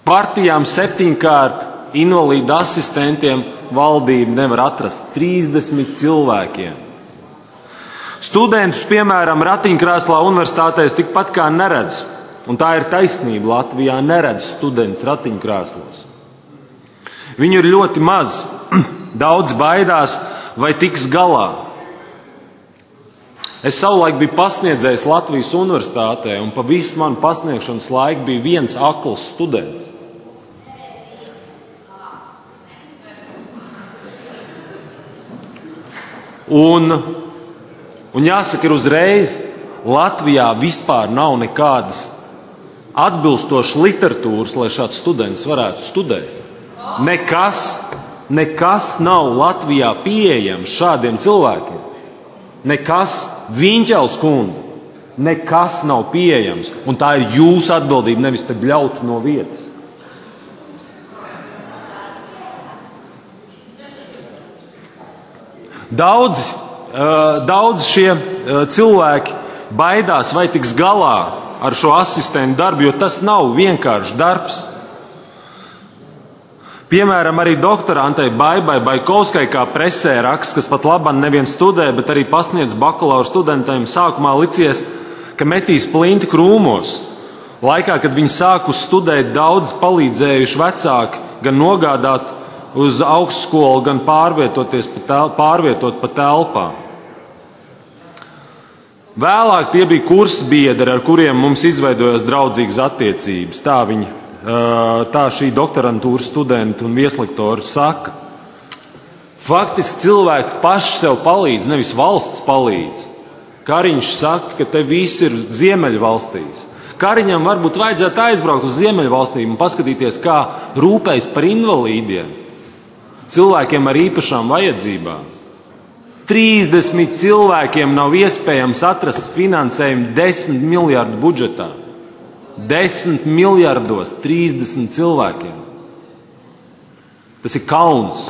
Partijām septiņkārt, invalīdu asistentiem valdība nevar atrast trīsdesmit cilvēkiem. Studentus, piemēram, ratiņkrēslā universitātēs tikpat kā neredz, un tā ir taisnība, Latvijā neredz students ratiņkrēslos. Viņu ir ļoti maz, daudz baidās, vai tiks galā. Es savulaik biju pasniedzējis Latvijas universitātē, un pa visu manu pasniegšanas laiku bija viens akls students. Un, un jāsaka, ir uzreiz, Latvijā vispār nav nekādas atbilstošas literatūras, lai šāds students varētu studēt. Nekas, nekas nav Latvijā pieejams šādiem cilvēkiem. Nekas, Viņķels kundze, nekas nav pieejams. Un tā ir jūsu atbildība, nevis te bļaut no vietas. Daudz, daudz šie cilvēki baidās, vai tiks galā ar šo asistentu darbu, jo tas nav vienkāršs darbs. Piemēram, arī doktorantei Baibai Baikovskai, kā presē raksts, kas pat labāk nevien studē, bet arī pasniedz bakalaura studentiem, sākumā licies, ka metīs plinti krūmos. Laikā, kad viņi sāku studēt, daudz palīdzējuši vecāki gan nogādāt uz augstskolu, gan pārvietoties pa tel, pārvietot pa telpām. Vēlāk tie bija kursbiedri, ar kuriem mums izveidojās draudzīgas attiecības. Tā viņi Tā šī doktorantūras studenti un vieslektori saka. Faktiski cilvēki paši sev palīdz, nevis valsts palīdz. Kariņš saka, ka te viss ir Ziemeļvalstīs. Kariņam varbūt vajadzētu aizbraukt uz Ziemeļvalstīm un paskatīties, kā rūpējas par invalīdiem, cilvēkiem ar īpašām vajadzībām. trīsdesmit cilvēkiem nav iespējams atrast finansējumu desmit miljārdu budžetā. Desmit miljardos trīsdesmit cilvēkiem. Tas ir kauns.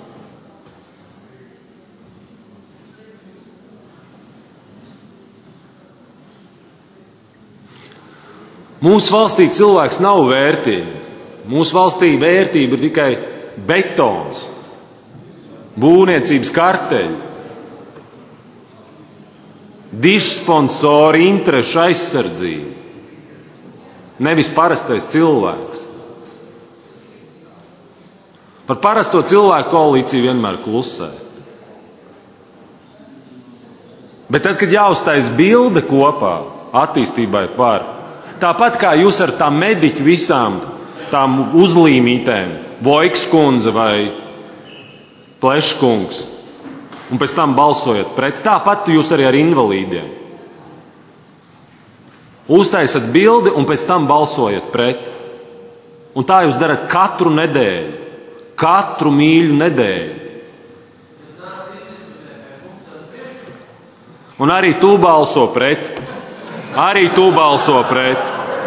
Mūsu valstī cilvēks nav vērtība. Mūsu valstī vērtība ir tikai betons, būvniecības karteļi, dižsponsori, interešu aizsardzība. Nevis parastais cilvēks. Par parasto cilvēku koalīciju vienmēr klusē. Bet tad, kad jāuztais bilde kopā attīstībai par, tāpat kā jūs ar tām mediķu visām tām uzlīmītēm, Voiks kundze vai Pleškungs, un pēc tam balsojat pret, tāpat jūs arī ar invalīdiem. Uztaisat bildi un pēc tam balsojat pret. Un tā jūs darat katru nedēļu. Katru mīļu nedēļu. Un arī tu balso pret. Arī tu balso pret.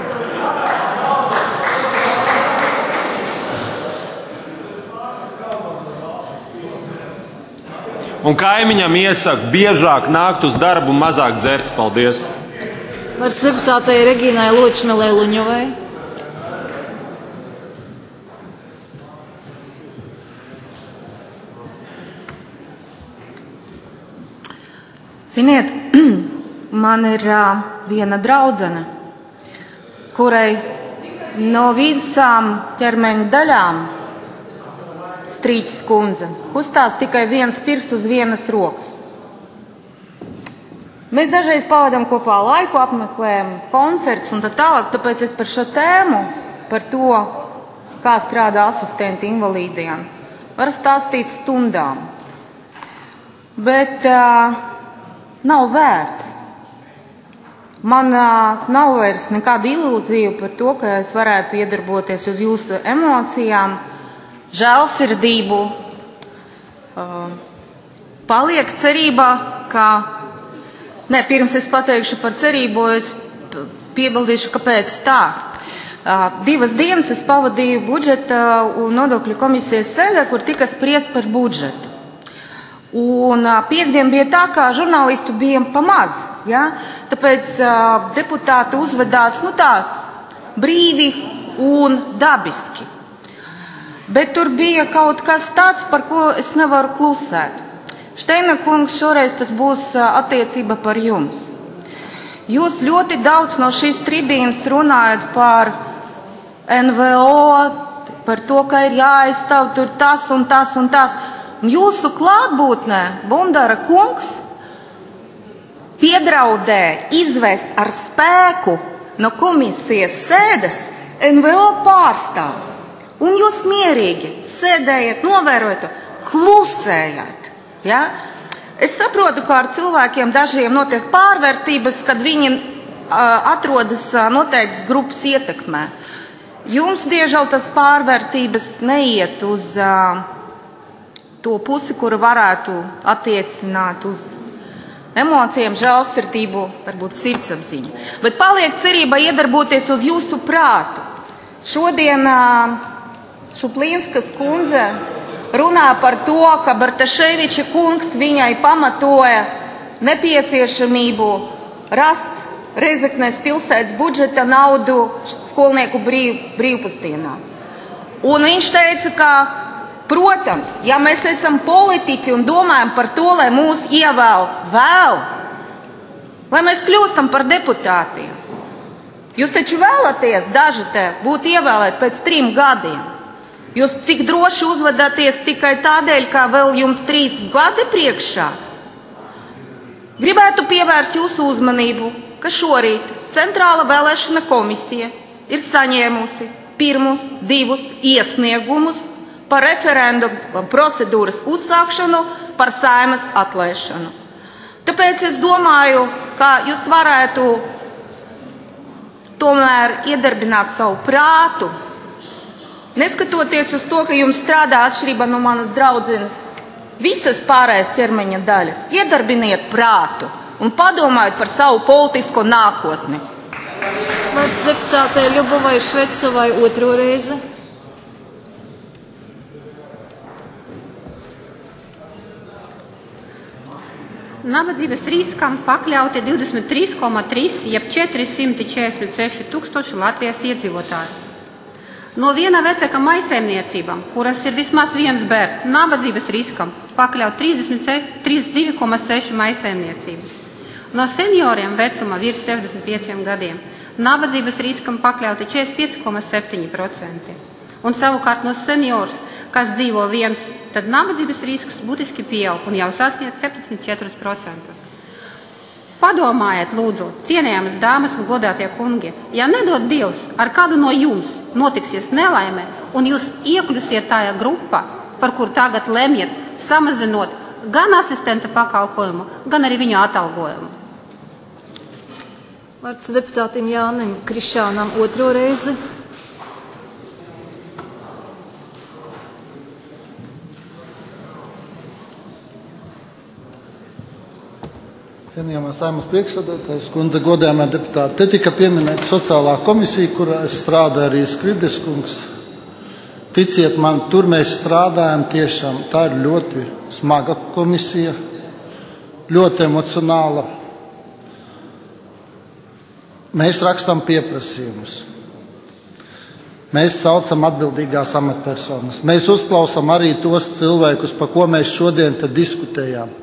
Un kaimiņam iesaka biežāk nākt uz darbu un mazāk dzert. Paldies! Varas deputātei Regīnai Ločmelē Luņovai. Ziniet, man ir uh, viena draudzene, kurai no visām ķermeņa daļām Strīķis kundze kustās tikai viens pirksts uz vienas rokas. Mēs dažreiz pavadām kopā laiku, apmeklējam koncerts un tā tālāk, tāpēc es par šo tēmu, par to, kā strādā asistenti invalīdiem, varu stāstīt stundām. Bet uh, nav vērts. Man uh, nav vairs nekāda ilūzija par to, ka es varētu iedarboties uz jūsu emocijām, žēlsirdību. Uh, paliek cerībā, ka Nē, pirms es pateikšu par cerību, es piebildīšu, kāpēc tā. Divas dienas es pavadīju budžeta un nodokļu komisijas sēdē, kur tika spriest par budžetu. Un piekdien bija tā, ka žurnālistu bija pa maz. Ja? Tāpēc deputāti uzvedās nu tā brīvi un dabiski. Bet tur bija kaut kas tāds, par ko es nevaru klusēt. Šteina kungs, šoreiz tas būs attiecība par jums. Jūs ļoti daudz no šīs tribīnas runājat par N V O, par to, ka ir jāaizstāv tur tas un tas un tas. Jūsu klātbūtnē Bundara kungs piedraudēja izvest ar spēku no komisijas sēdes N V O pārstāvu. Un jūs mierīgi sēdējat, novērojat, klusējat. Ja? Es saprotu, ka ar cilvēkiem dažiem notiek pārvērtības, kad viņi uh, atrodas uh, noteiktas grupas ietekmē. Jums, diemžēl, tas pārvērtības neiet uz uh, to pusi, kura varētu attiecināt uz emocijām, žēlsirdību, varbūt sirdsapziņu. Bet paliek cerība iedarboties uz jūsu prātu. Šodien uh, Šuplīnskas kundze runā par to, ka Bartaševiča kungs viņai pamatoja nepieciešamību rast Rezeknes pilsētas budžeta naudu skolnieku brīv, brīvpusdienā. Un viņš teica, ka, protams, ja mēs esam politiķi un domājam par to, lai mūs ievēl vēl, lai mēs kļūstam par deputātiem. Jūs taču vēlaties daži te būt ievēlēt pēc trim gadiem. Jūs tik droši uzvedaties tikai tādēļ, ka vēl jums trīs gadi priekšā. Gribētu pievērst jūsu uzmanību, ka šorīt Centrāla vēlēšana komisija ir saņēmusi pirmus divus iesniegumus par referendumu procedūras uzsākšanu par Saeimas atlaišanu. Tāpēc es domāju, ka jūs varētu tomēr iedarbināt savu prātu, neskatoties uz to, ka jums strādā atšķirībā no manas draudzenes visas pārējās ķermeņa daļas. Iedarbiniet prātu un padomājiet par savu politisko nākotni. Vārds deputātei Ļubovai Švecovai otro reizi. Nabadzības riskam pakļauti divdesmit trīs komats trīs, jeb četri simti četrdesmit seši tūkstoši Latvijas iedzīvotāji. No viena vecāka maisaimniecībām, kuras ir vismaz viens bērns, nabadzības riskam pakļaut trīsdesmit divi komats seši maisaimniecības. No senioriem vecuma virs sešdesmit pieciem gadiem nabadzības riskam pakļauti četrdesmit pieci komats septiņi procenti. Un savukārt no seniors, kas dzīvo viens, tad nabadzības risks būtiski pieaug un jau sasniedz septiņdesmit četrus procentus. Padomājiet, lūdzu, cienējamas dāmas un godātie kungi, ja nedod Dievs, ar kādu no jums notiksies nelaime, un jūs iekļūsiet tajā grupā, par kur tagad lemjat, samazinot gan asistenta pakalpojumu, gan arī viņu atalgojumu. Vārds deputātim Jānim Krišānam otro reizi. Cienījamā Saeimas priekšsēdētājas kundze, godājamā deputāte, te tika pieminēta sociālā komisija, kurā es strādāju arī Skridis kungs. Ticiet man, tur mēs strādājam tiešām. Tā ir ļoti smaga komisija, ļoti emocionāla. Mēs rakstam pieprasījumus. Mēs saucam atbildīgās amatpersonas. Mēs uzklausām arī tos cilvēkus, par ko mēs šodien te diskutējām.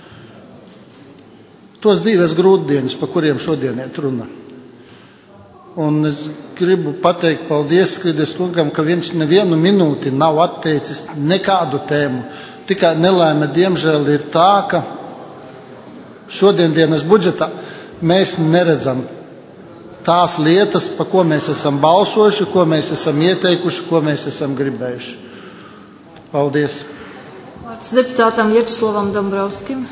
Tos dzīves grūtdienas, par kuriem šodien iet runa. Un es gribu pateikt paldies Skridis kungam, ka viņš nevienu minūti nav atteicis nekādu tēmu. Tikai nelaime, diemžēl, ir tā, ka šodienas budžetā mēs neredzam tās lietas, par ko mēs esam balsojuši, ko mēs esam ieteikuši, ko mēs esam gribējuši. Paldies. Vārds deputātam Vjačeslavam Dombrovskim.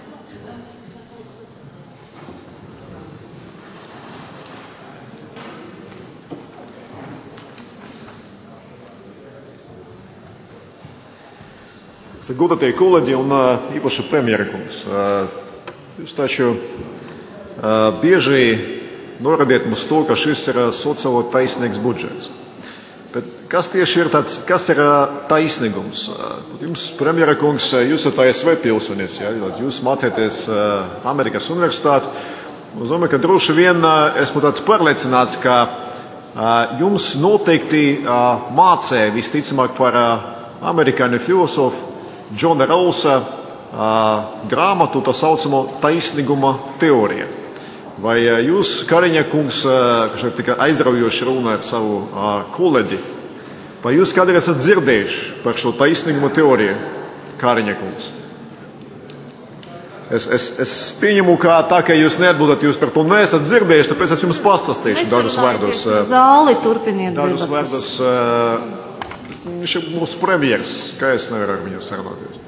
Godātie kolēģi un īpaši premjerkungs, jūs taču bieži norādiet mums to, ka šis ir sociāli taisnīgs budžets. Bet kas tieši ir tāds, kas ir taisnīgums? Jums, premjerkungs, jūs esat A S V pilsonis, ja? Jūs mācāties Amerikas universitāti. Es domāju, ka droši vien esmu tāds pārliecināts, ka Jums noteikti mācēja visticamāk par amerikāņu filozofu Džona Rawlsa grāmatu, tā saucamo taisnīguma teorija. Vai jūs, Kariņa kungs, kas ir tikai aizraujoši runā ar savu kolēģi, vai jūs kādreiz esat dzirdējuši par šo taisnīguma teoriju, Kariņa kungs? Es, es, es pieņemu, ka tā, ka jūs neatbildat, jūs par to neesat dzirdējuši, tāpēc es jums pastāstīšu dažus vārdus. Zāli turpiniet dažus debatas. vārdus. Viņš ir mūsu premjers, kā es nevaru ar viņu sarunāties.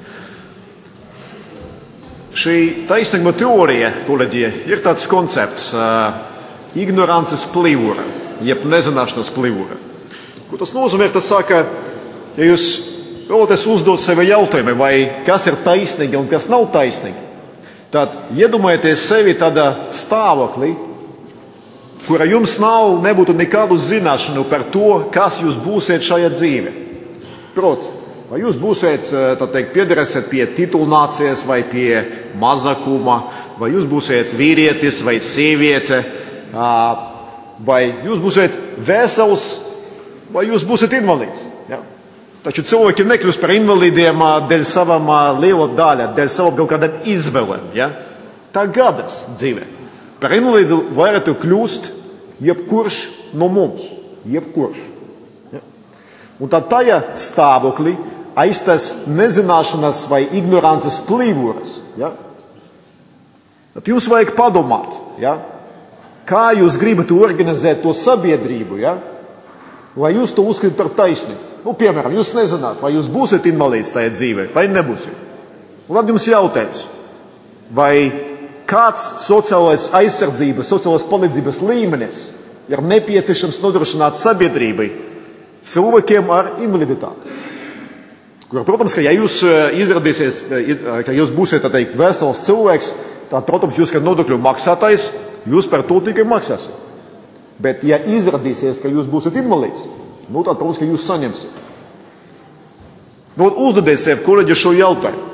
Šī taisnīguma teorija, kolēģi, ir tāds koncepts uh, ignorances plivura, jeb nezināšanas plivura. Ko tas nozīmē? Tas saka, ja jūs vēlaties uzdot sevi jautājumu, vai kas ir taisnīgi un kas nav taisnīgi, tad iedomājieties sevi tādā stāvoklī, kura jums nav, nebūtu nekādu zināšanu par to, kas jūs būsiet šajā dzīvē. Proti, vai jūs būsiet, tā teikt, piederēsiet pie titulnācijas vai pie mazākuma, vai jūs būsiet vīrietis vai sieviete, vai jūs būsiet vesels, vai jūs būsiet invalīds. Ja? Taču cilvēki nekļūst par invalīdiem dēļ savam liela daļa, dēļ savam kaut kādam izvēlēm. Ja? Tā gadās dzīvē. Par invalīdu varētu kļūst jebkurš no mums. Jebkurš. Ja? Un tad tajā stāvoklī aiz tas nezināšanas vai ignorances plīvuras. Ja? Tad jums vajag padomāt, ja? Kā jūs gribat organizēt to sabiedrību, ja? Lai jūs to uzskatāt par taisnību. Nu, piemēram, jūs nezināt, vai jūs būsiet invalīds tajā dzīvē, vai nebūsiet. Un tad jums jautājums, vai kāds sociālais aizsardzības, sociālās palīdzības līmenis ir nepieciešams nodrošināt sabiedrībai cilvēkiem ar invaliditāti. Kur, protams, ka ja jūs izradīsies, ka jūs būsiet, tā teikt, vesels cilvēks, tad, protams, jūs kā nodokļu maksātājs, jūs par to tikai maksāsiet. Bet, ja izradīsies, ka jūs būsiet invalīds, nu, tad, protams, ka jūs saņemsiet. Nu, uzdodiet sev, kolēģi, šo jautājumu.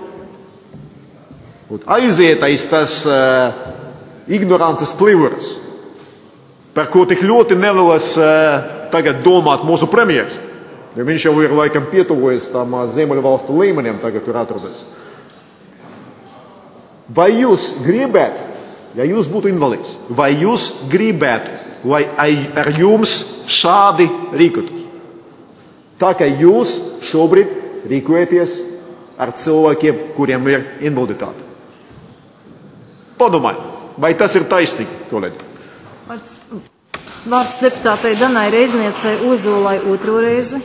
Aiziet aiz tas uh, ignorances plivuras, par ko tik ļoti nevēlas uh, tagad domāt mūsu premjers. Jo viņš jau ir laikam pietuvojies tam uh, Ziemeļvalstu līmenim, tagad tur atrodas. Vai jūs gribētu, ja jūs būtu invalīds, vai jūs gribētu, lai ar jums šādi rīkotos? Tā kā jūs šobrīd rīkojaties ar cilvēkiem, kuriem ir invaliditāte. Padomājiet, vai tas ir taisnīgi, kolēģi? Vārds, vārds deputātei Danai Reizniecei Ozolai otro reizi.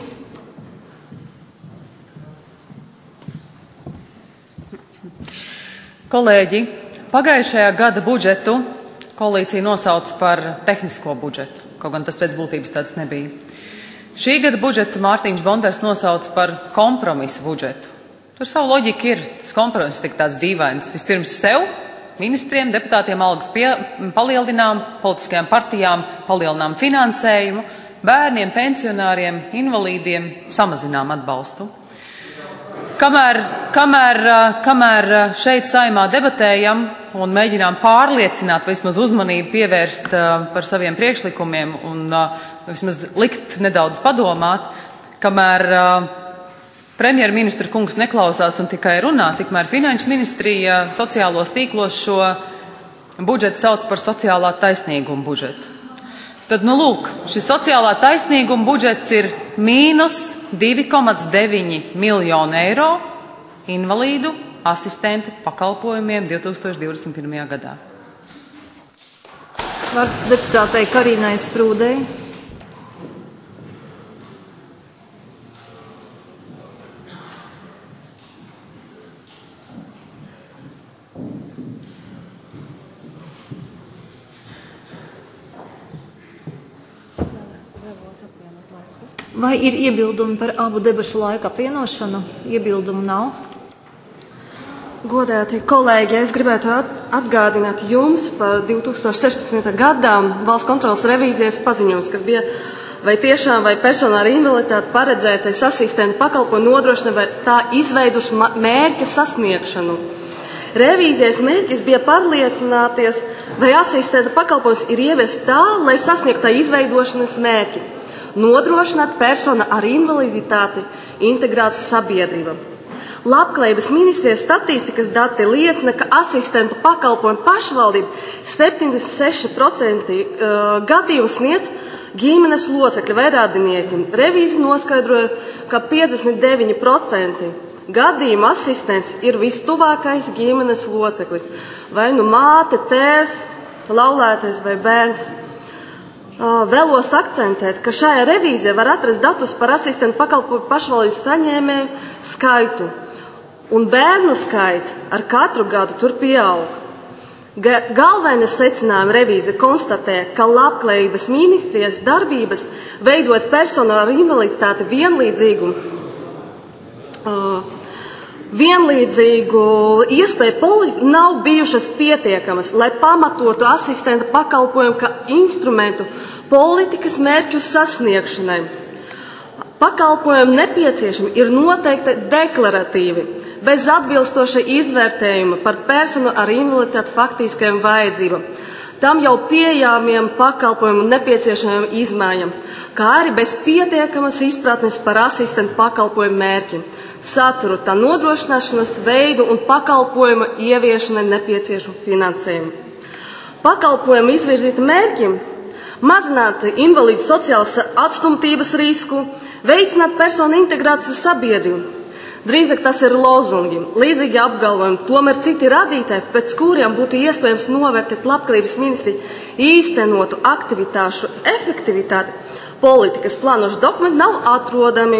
Kolēģi, pagājušajā gada budžetu koalīcija nosauca par tehnisko budžetu, kaut gan tas pēc būtības tāds nebija. Šī gada budžetu Mārtiņš Bondars nosauca par kompromisu budžetu. Tur savu loģiku ir, tas kompromiss tik tāds dīvains. Vispirms sev, ministriem, deputātiem algas pie, palielinām, politiskajām partijām palielinām finansējumu, bērniem, pensionāriem, invalīdiem samazinām atbalstu. Kamēr, kamēr, kamēr šeit saimā debatējam un mēģinām pārliecināt, vismaz uzmanību pievērst par saviem priekšlikumiem un vismaz likt nedaudz padomāt, kamēr premjerministra kungs neklausās un tikai runā, tikmēr finanšu ministrija sociālos tīklos šo budžetu sauc par sociālā taisnīguma budžetu. Tad, nu lūk, šis sociālā taisnīguma budžets ir mīnus divi komats deviņi miljonu eiro invalīdu asistenta pakalpojumiem divtūkstoš divdesmit pirmajā gadā. Vārds deputātei Karīnai Sprūdei. Vai ir iebildumi par abu debašu laika apvienošanu? Iebildumu nav. Godēti kolēģi, es gribētu atgādināt jums par divtūkstoš sešpadsmitajā gadā valsts kontrolas revīzijas paziņojums, kas bija vai tiešām vai personā ar invaliditāti paredzētais asistenta pakalpojumu nodrošina vai tā izveiduši mērķa sasniegšanu. Revīzijas mērķis bija pārliecināties vai asistenta pakalpojums ir ieviest tā, lai sasniegtu tā izveidošanas mērķi, nodrošināt personu ar invaliditāti integrāciju sabiedrībā. Labklājības ministrijas statistikas dati liecina, ka asistentu pakalpojumu pašvaldība septiņdesmit seši procenti gadījumu sniedz ģimenes locekļi vai radinieki. Revīze noskaidroja, ka piecdesmit deviņi procenti gadījumu asistents ir vistuvākais ģimenes loceklis, vai nu māte, tēvs, laulētais vai bērns. Vēlos akcentēt, ka šajā revīzijā var atrast datus par asistentu pakalpojumu pašvaldības saņēmēju skaitu, un bērnu skaits ar katru gadu tur pieaug. Galvenais secinājuma revīze konstatē, ka Labklājības ministrijas darbības veidot personu ar invaliditāti vienlīdzīgu, uh, vienlīdzīgu iespēju politiku nav bijušas pietiekamas, lai pamatotu asistenta pakalpojumu kā instrumentu politikas mērķu sasniegšanai. Pakalpojumi nepieciešami ir noteikti deklaratīvi, bez atbilstoša izvērtējuma par personu ar invaliditāti faktiskajām vajadzībām, tam jau pieejamiem pakalpojumu nepieciešamajām izmaiņām, kā arī bez pietiekamas izpratnes par asistentu pakalpojumu mērķi, saturu, tā nodrošināšanas veidu un pakalpojumu ieviešanai nepieciešamu finansējumu. Pakalpojumu izvirzīti mērķim mazināt invalīdu sociālas atstumtības risku, veicināt personu integrāciju sabiedrību. Drīzāk tas ir lozungi, līdzīgi apgalvojumi, tomēr citi radītāji, pēc kuriem būtu iespējams novērtēt Labklājības ministriju īstenotu aktivitāšu efektivitāti, politikas plānošu dokumenti nav atrodami.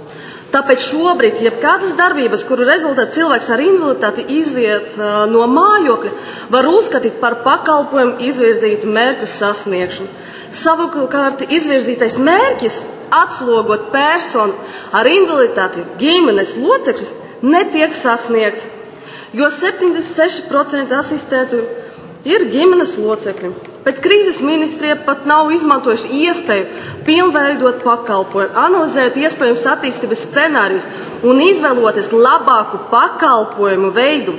Tāpēc šobrīd jebkādas darbības, kuru rezultātā cilvēks ar invaliditāti iziet uh, no mājokļa, var uzskatīt par pakalpojumu izvirzītu mērķu sasniegšanu. Savukārt izvirzītais mērķis atslogot personu ar invaliditāti ģimenes locekļus netiek sasniegts, jo septiņdesmit seši procenti asistentu ir ģimenes locekļi. Pēc krīzes ministrija pat nav izmantojuši iespēju pilnveidot pakalpojumu, analizējot iespējams attīstības scenārijus un izvēloties labāku pakalpojumu veidu.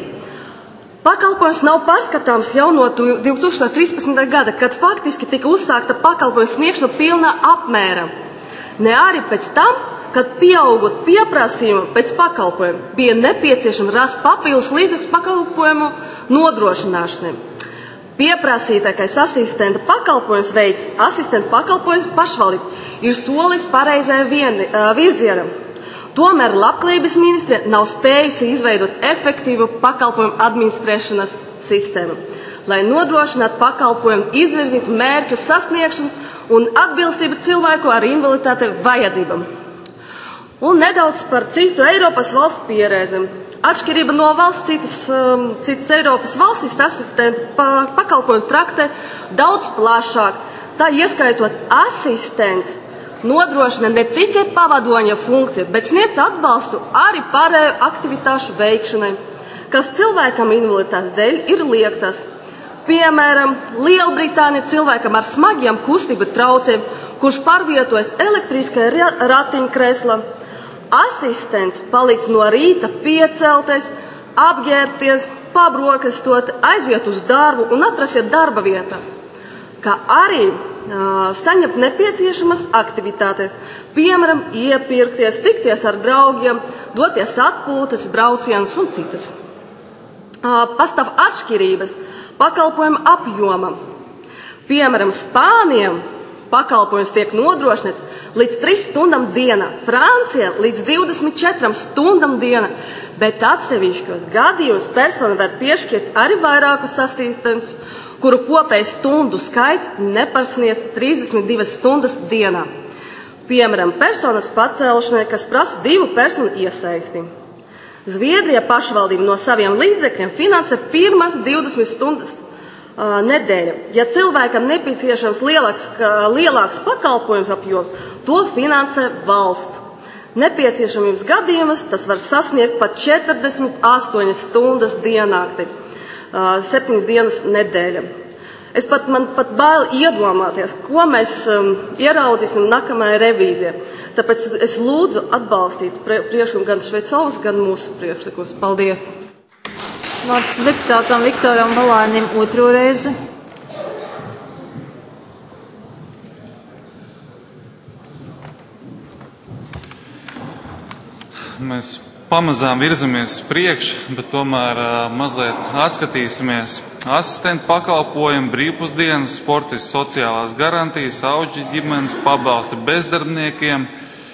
Pakalpojums nav pārskatāms jau no divi tūkstoši trīspadsmitā gada, kad faktiski tika uzsākta pakalpojumu sniegšana pilnā apmērā. Ne arī pēc tam, kad pieaugot pieprasījumu pēc pakalpojumu, bija nepieciešams rast papildus līdzekļus pakalpojumu nodrošināšanai. Pieprasītākais asistenta pakalpojums veids, asistenta pakalpojums pašvaldība, ir solis pareizajā virzienā. Tomēr Labklājības ministrija nav spējusi izveidot efektīvu pakalpojumu administrēšanas sistēmu, lai nodrošinātu pakalpojumu izvirzītu mērķu sasniegšanu un atbilstību cilvēku ar invaliditāti vajadzībām. Un nedaudz par citu Eiropas valsts pieredzi. Atšķirība no valsts citas, um, citas Eiropas valstis asistentu pa, pakalpojumu traktē daudz plašāk. Tā ieskaitot asistents nodrošina ne tikai pavadoņa funkciju, bet sniedz atbalstu arī pārējo aktivitāšu veikšanai, kas cilvēkam invaliditātes dēļ ir liektas. Piemēram, Lielbritānija cilvēkam ar smagiem kustību traucējumiem, kurš pārvietojas elektriskajā ratiņkrēslā, asistents palīdz no rīta piecelties, apģērbties, pabrokastot, aiziet uz darbu un atrasties darba vietā, kā arī uh, saņemt nepieciešamas aktivitātes, piemēram, iepirkties, tikties ar draugiem, doties atpūtas, braucienus un citas. Uh, pastāv atšķirības pakalpojumu apjomam. Piemēram, Spānijam pakalpojums tiek nodrošināts līdz trīs stundām dienā, Francijā līdz divdesmit četrām stundām dienā, bet atsevišķos gadījumos persona var piešķirt arī vairākus asistentus, kuru kopējais stundu skaits nepārsniedz trīsdesmit divas stundas dienā. Piemēram, personas pacelšanai, kas prasa divu personu iesaisti. Zviedrija pašvaldība no saviem līdzekļiem finansē pirmās divdesmit stundas uh, nedēļa. Ja cilvēkam nepieciešams lielāks, lielāks pakalpojums apjoms, to finansē valsts. Nepieciešamības gadījumus tas var sasniegt pat četrdesmit astoņas stundas diennaktī, uh, septiņas dienas nedēļa. Es pat, man pat bail iedomāties, ko mēs um, ieraudzīsim nākamajā revīzijā. Tāpēc es lūdzu atbalstīt priekšlikumu gan Šveicovas, gan mūsu priekšlikumus. Paldies! Vārds deputātam Viktoram Valainim otro reizi. mēs pamazām virzamies priekš, bet tomēr uh, mazliet atskatīsimies. Asistentu pakalpojumi, brīvpusdienas, sportistu sociālās garantijas, auģi ģimenes, pabalsti bezdarbniekiem.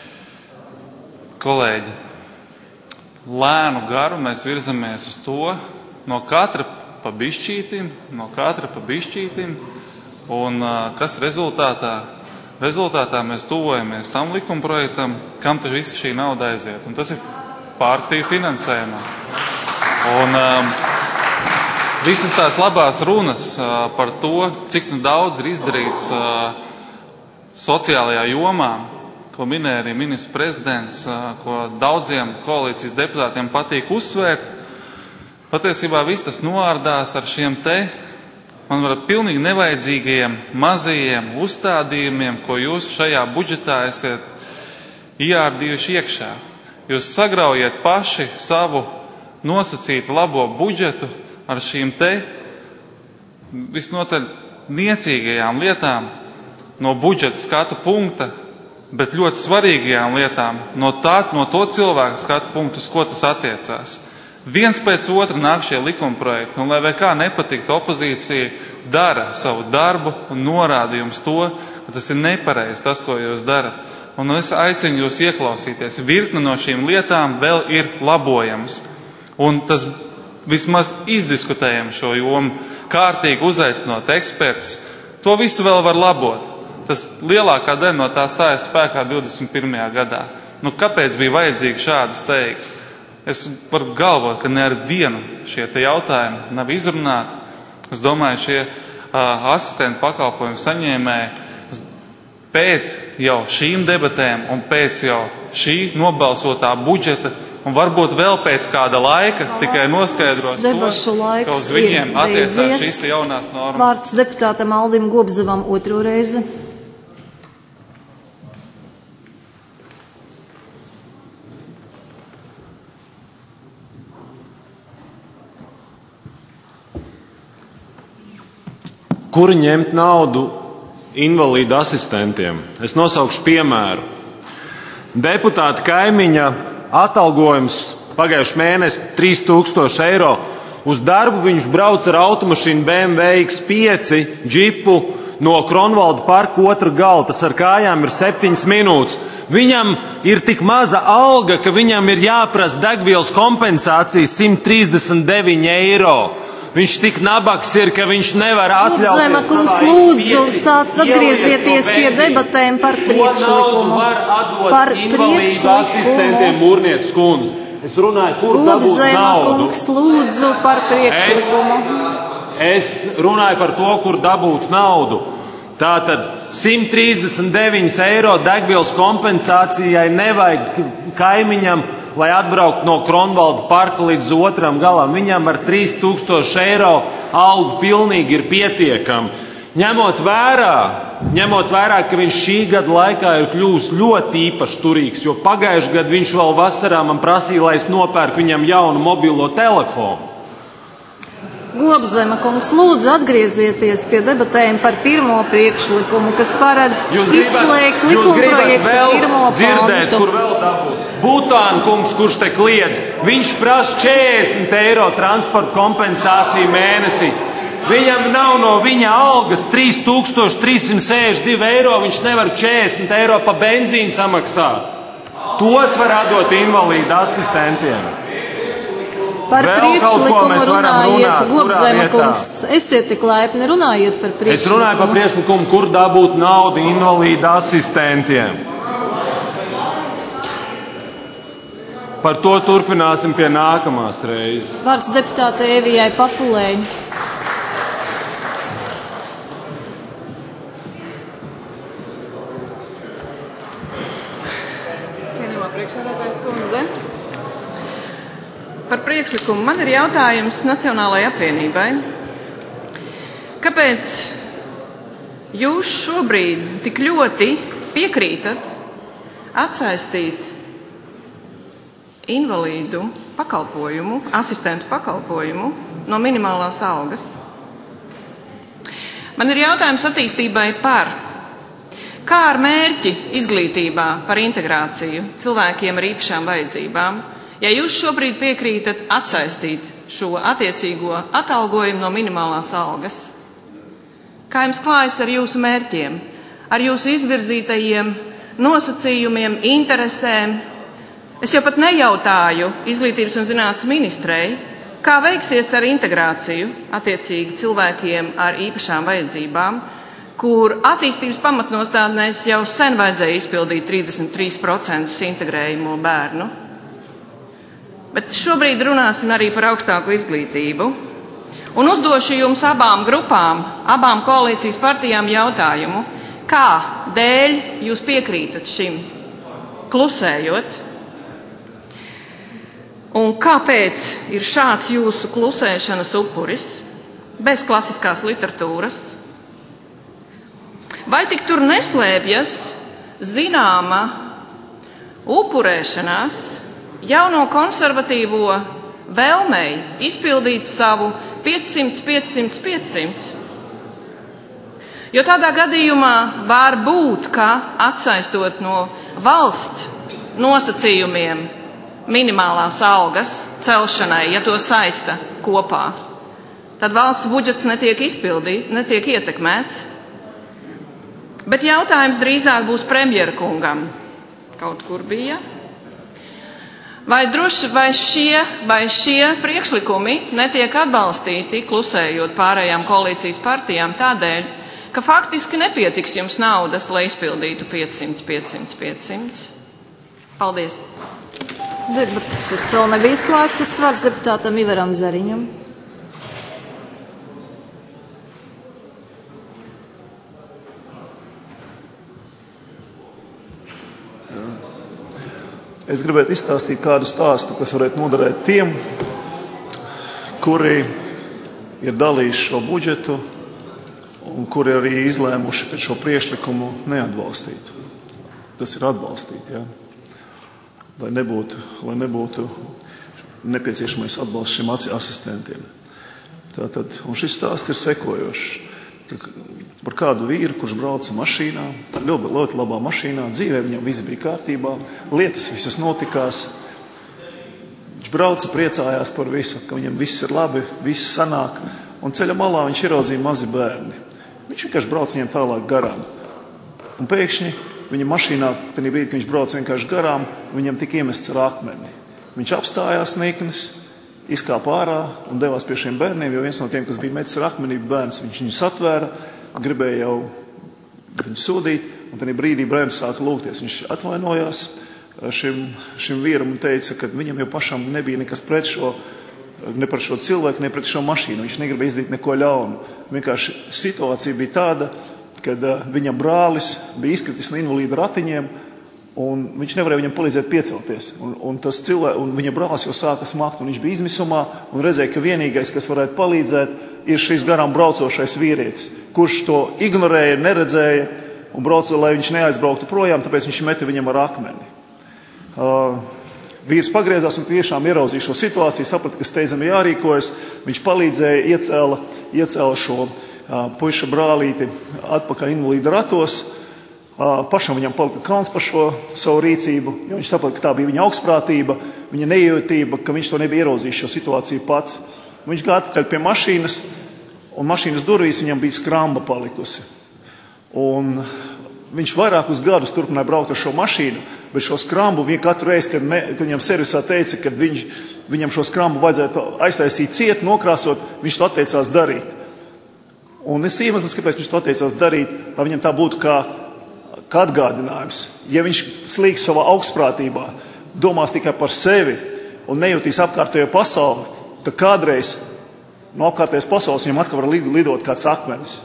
Kolēģi, lēnu garu mēs virzamies uz to, no katra pa bišķītim, no katra pa bišķītim, un uh, kas rezultātā? Rezultātā mēs tuvojamies tam likumprojektam, kam tad visa šī nauda aiziet. Un tas ir partiju finansējumā. Un um, visas tās labās runas uh, par to, cik nu daudz ir izdarīts uh, sociālajā jomā, ko minēja arī ministrs prezidents, uh, ko daudziem koalīcijas deputātiem patīk uzsvērt, patiesībā viss tas noārdās ar šiem te, man var pilnīgi nevajadzīgajiem, mazajiem uzstādījumiem, ko jūs šajā budžetā esat iārdījuši iekšā. Jūs sagraujat paši savu nosacītu labo budžetu ar šīm te visnotaļ niecīgajām lietām no budžeta skatu punkta, bet ļoti svarīgajām lietām no, tā, no to cilvēku skatu punktu, uz ko tas attiecās. Viens pēc otra nāk šie likumprojekti, un lai vai kā nepatiktu, opozīcija dara savu darbu un norāda jums to, ka tas ir nepareizi, tas, ko jūs darat. Un es aicinu jūs ieklausīties. Virkne no šīm lietām vēl ir labojams. Un tas vismaz izdiskutējam šo jomu, kārtīgi uzaicinot ekspertus. To visu vēl var labot. Tas lielākā daļa no tā stājas spēkā divdesmit pirmajā gadā. Nu, kāpēc bija vajadzīgi šādi steigt? Es varu galvot, ka ne ar vienu šie te jautājumi nav izrunāti. Es domāju, šie uh, asistentu pakalpojumu saņēmēji pēc jau šīm debatēm un pēc jau šī nobalsotā budžeta un varbūt vēl pēc kāda laika tikai noskaidros to, ka uz viņiem attiecās šīs jaunās normas. Vārds deputātam Aldim Gobzevam otro reizi. Kur ņemt naudu invalīdu asistentiem? Es nosaukšu piemēru. Deputāta kaimiņa atalgojums pagājušajā mēnesī trīs tūkstoši eiro. Uz darbu viņš brauc ar automašīnu B M W X pieci džipu no Kronvalda parka otra gala. Tas ar kājām ir septiņas minūtes. Viņam ir tik maza alga, ka viņam ir jāprasa degvielas kompensācija simt trīsdesmit deviņi eiro. Viņš tik nabaks ir, ka viņš nevar atļauties. Lūdzema kungs, lūdzu, sāc atgriezieties pie debatēm par priekšlikumu. Par invalīdu asistentiem Mūrnietes kundze. Es runāju, kur dabūt Lūdzema naudu. kungs, lūdzu, par priekšlikumu. Es, es runāju par to, kur dabūt naudu. Tātad simt trīsdesmit deviņi eiro degvielas kompensācijai nevajag kaimiņam, lai atbrauktu no Kronvalda parka līdz otram galam. Viņam ar trīs tūkstoši eiro algu pilnīgi ir pietiekami. Ņemot vērā, ņemot vērā, ka viņš šī gada laikā ir kļuvis ļoti īpaši turīgs, jo pagājušajā gadā viņš vēl vasarā man prasīja, lai es nopērku viņam jaunu mobilo telefonu. Gobzema kungs, lūdzu atgriezieties pie debatēm par pirmo priekšlikumu, kas paredz izslēgt likumprojekta pirmo dzirdēt, pantu. kur vēl dabūt. Butāna kungs, kurš te kliedz, viņš prasa četrdesmit eiro transporta kompensāciju mēnesī. Viņam nav no viņa algas trīs tūkstoši trīs simt sešdesmit divi eiro, viņš nevar četrdesmit eiro pa benzīnu samaksāt. Tos var atdot invalīdu asistentiem. Par Vēl priekšlikumu runājiet, runāt, Gobzema kungs. Esiet tik laipni, runājiet par priekšlikumu. Es runāju par priekšlikumu, kur dabūt naudu invalīdu asistentiem. Par to turpināsim pie nākamās reizes. Vārds deputāte Evijai Papulei. Cienījamā priekšsēdētājas kundze. Par priekšlikumu man ir jautājums Nacionālajai apvienībai. Kāpēc jūs šobrīd tik ļoti piekrītat atsaistīt invalīdu pakalpojumu, asistentu pakalpojumu no minimālās algas? Man ir jautājums attīstībai par Kā ar mērķi izglītībā par integrāciju cilvēkiem ar īpašām vajadzībām, ja jūs šobrīd piekrītat atsaistīt šo attiecīgo atalgojumu no minimālās algas? Kā jums klājas ar jūsu mērķiem, ar jūsu izvirzītajiem nosacījumiem, interesēm? Es jau pat nejautāju Izglītības un zinātnes ministrei, kā veiksies ar integrāciju attiecīgi cilvēkiem ar īpašām vajadzībām, kur attīstības pamatnostādnēs jau sen vajadzēja izpildīt trīsdesmit trīs procenti integrējumu bērnu. Bet šobrīd runāsim arī par augstāku izglītību. Un uzdošu jums abām grupām, abām koalīcijas partijām jautājumu, kā dēļ jūs piekrītat šim klusējot? Un kāpēc ir šāds jūsu klusēšanas upuris, bez klasiskās literatūras? Vai tik tur neslēpjas zināma upurēšanās jauno konservatīvo vēlmei izpildīt savu piecsimt, piecsimt, piecsimt? Jo tādā gadījumā var būt, ka atsaistot no valsts nosacījumiem minimālās algas celšanai, ja to saista kopā, tad valsts budžets netiek izpildīts, netiek ietekmēts. Bet jautājums drīzāk būs premjera kungam. Kaut kur bija. Vai, droši, vai, šie, vai šie priekšlikumi netiek atbalstīti, klusējot pārējām koalīcijas partijām tādēļ, ka faktiski nepietiks jums naudas, lai izpildītu piecsimt, piecsimt, piecsimt? Paldies! Debates vēl nebija izslēgtas. Vārds deputātam Ivaram Zariņam. Es gribētu izstāstīt kādu stāstu, kas varētu noderēt tiem, kuri ir dalījuši šo budžetu un kuri arī izlēmuši, ka šo priekšlikumu neatbalstītu. Tas ir atbalstīt, jā. Lai nebūtu, lai nebūtu nepieciešamais atbalsts šiem asistentiem. Tātad, un šis stāsts ir sekojošs. Par kādu vīru, kurš brauca mašīnā, ļoti, ļoti labā mašīnā, dzīvē viņam viss bija kārtībā, lietas visas notikās. Viņš brauca, priecājās par visu, ka viņam viss ir labi, viss sanāk, un ceļa malā viņš ieraudzīja mazi bērni. Viņš vienkārši brauc viņiem tālāk garām. Un pēkšņi viņa mašīnā, tajā brīdī, kad viņš brauc vienkārši garām, viņam tika iemests ar akmeni. Viņš apstājās niknis, izkāpa ārā un devās pie šiem bērniem, jo viens no tiem, kas bija metis ar akmeni, bērns, viņš viņus atvēra, gribēja jau viņu sodīt, un tajā brīdī bērns sāka lūgties. Viņš atvainojās šim, šim vīram un teica, ka viņam jau pašam nebija nekas pret šo, ne par šo cilvēku, ne pret šo mašīnu. Viņš negribēja izdarīt neko ļaunu. Vienkārši situācija bija tāda, kad viņa brālis bija izkritis no invalīda ratiņiem, un viņš nevarēja viņam palīdzēt piecelties. Un, un, tas cilvē, un viņa brālis jau sāka smakt, un viņš bija izmisumā, un redzēja, ka vienīgais, kas varētu palīdzēt, ir šis garām braucošais vīrietis, kurš to ignorēja, neredzēja, un brauca, lai viņš neaizbrauktu projām, tāpēc viņš meta viņam ar akmeni. Uh, vīrs pagriezās un tiešām ieraudzīja šo situāciju, saprata, ka steidzami jārīkojas, viņš palīdzēja, iecēla, iecēla šo puiša brālīti atpakaļ invalīda ratos. Pašam viņam palika kauns par šo savu rīcību, jo viņš saprata, ka tā bija viņa augstprātība, viņa nejūtība, ka viņš to nebija ieraudzījis šo situāciju pats. Viņš gāja atpakaļ pie mašīnas, un mašīnas durvīs viņam bija skramba palikusi. Un viņš vairākus gadus turpināja braukt ar šo mašīnu, bet šo skrambu viņa katru reizi, kad, me, kad viņam servisā teica, ka viņš, viņam šo skrambu vajadzētu aiztaisīt ciet, nokrāsot, viņš to atteicās darīt. Un es iemesls, kāpēc viņš to atteicās darīt, lai viņam tā būtu kā, kā atgādinājums. Ja viņš slīgs savā augstprātībā, domās tikai par sevi un nejūtīs apkārtējo pasauli, tad kādreiz no apkārtējas pasaules viņam atkal var lidot kāds akmenis.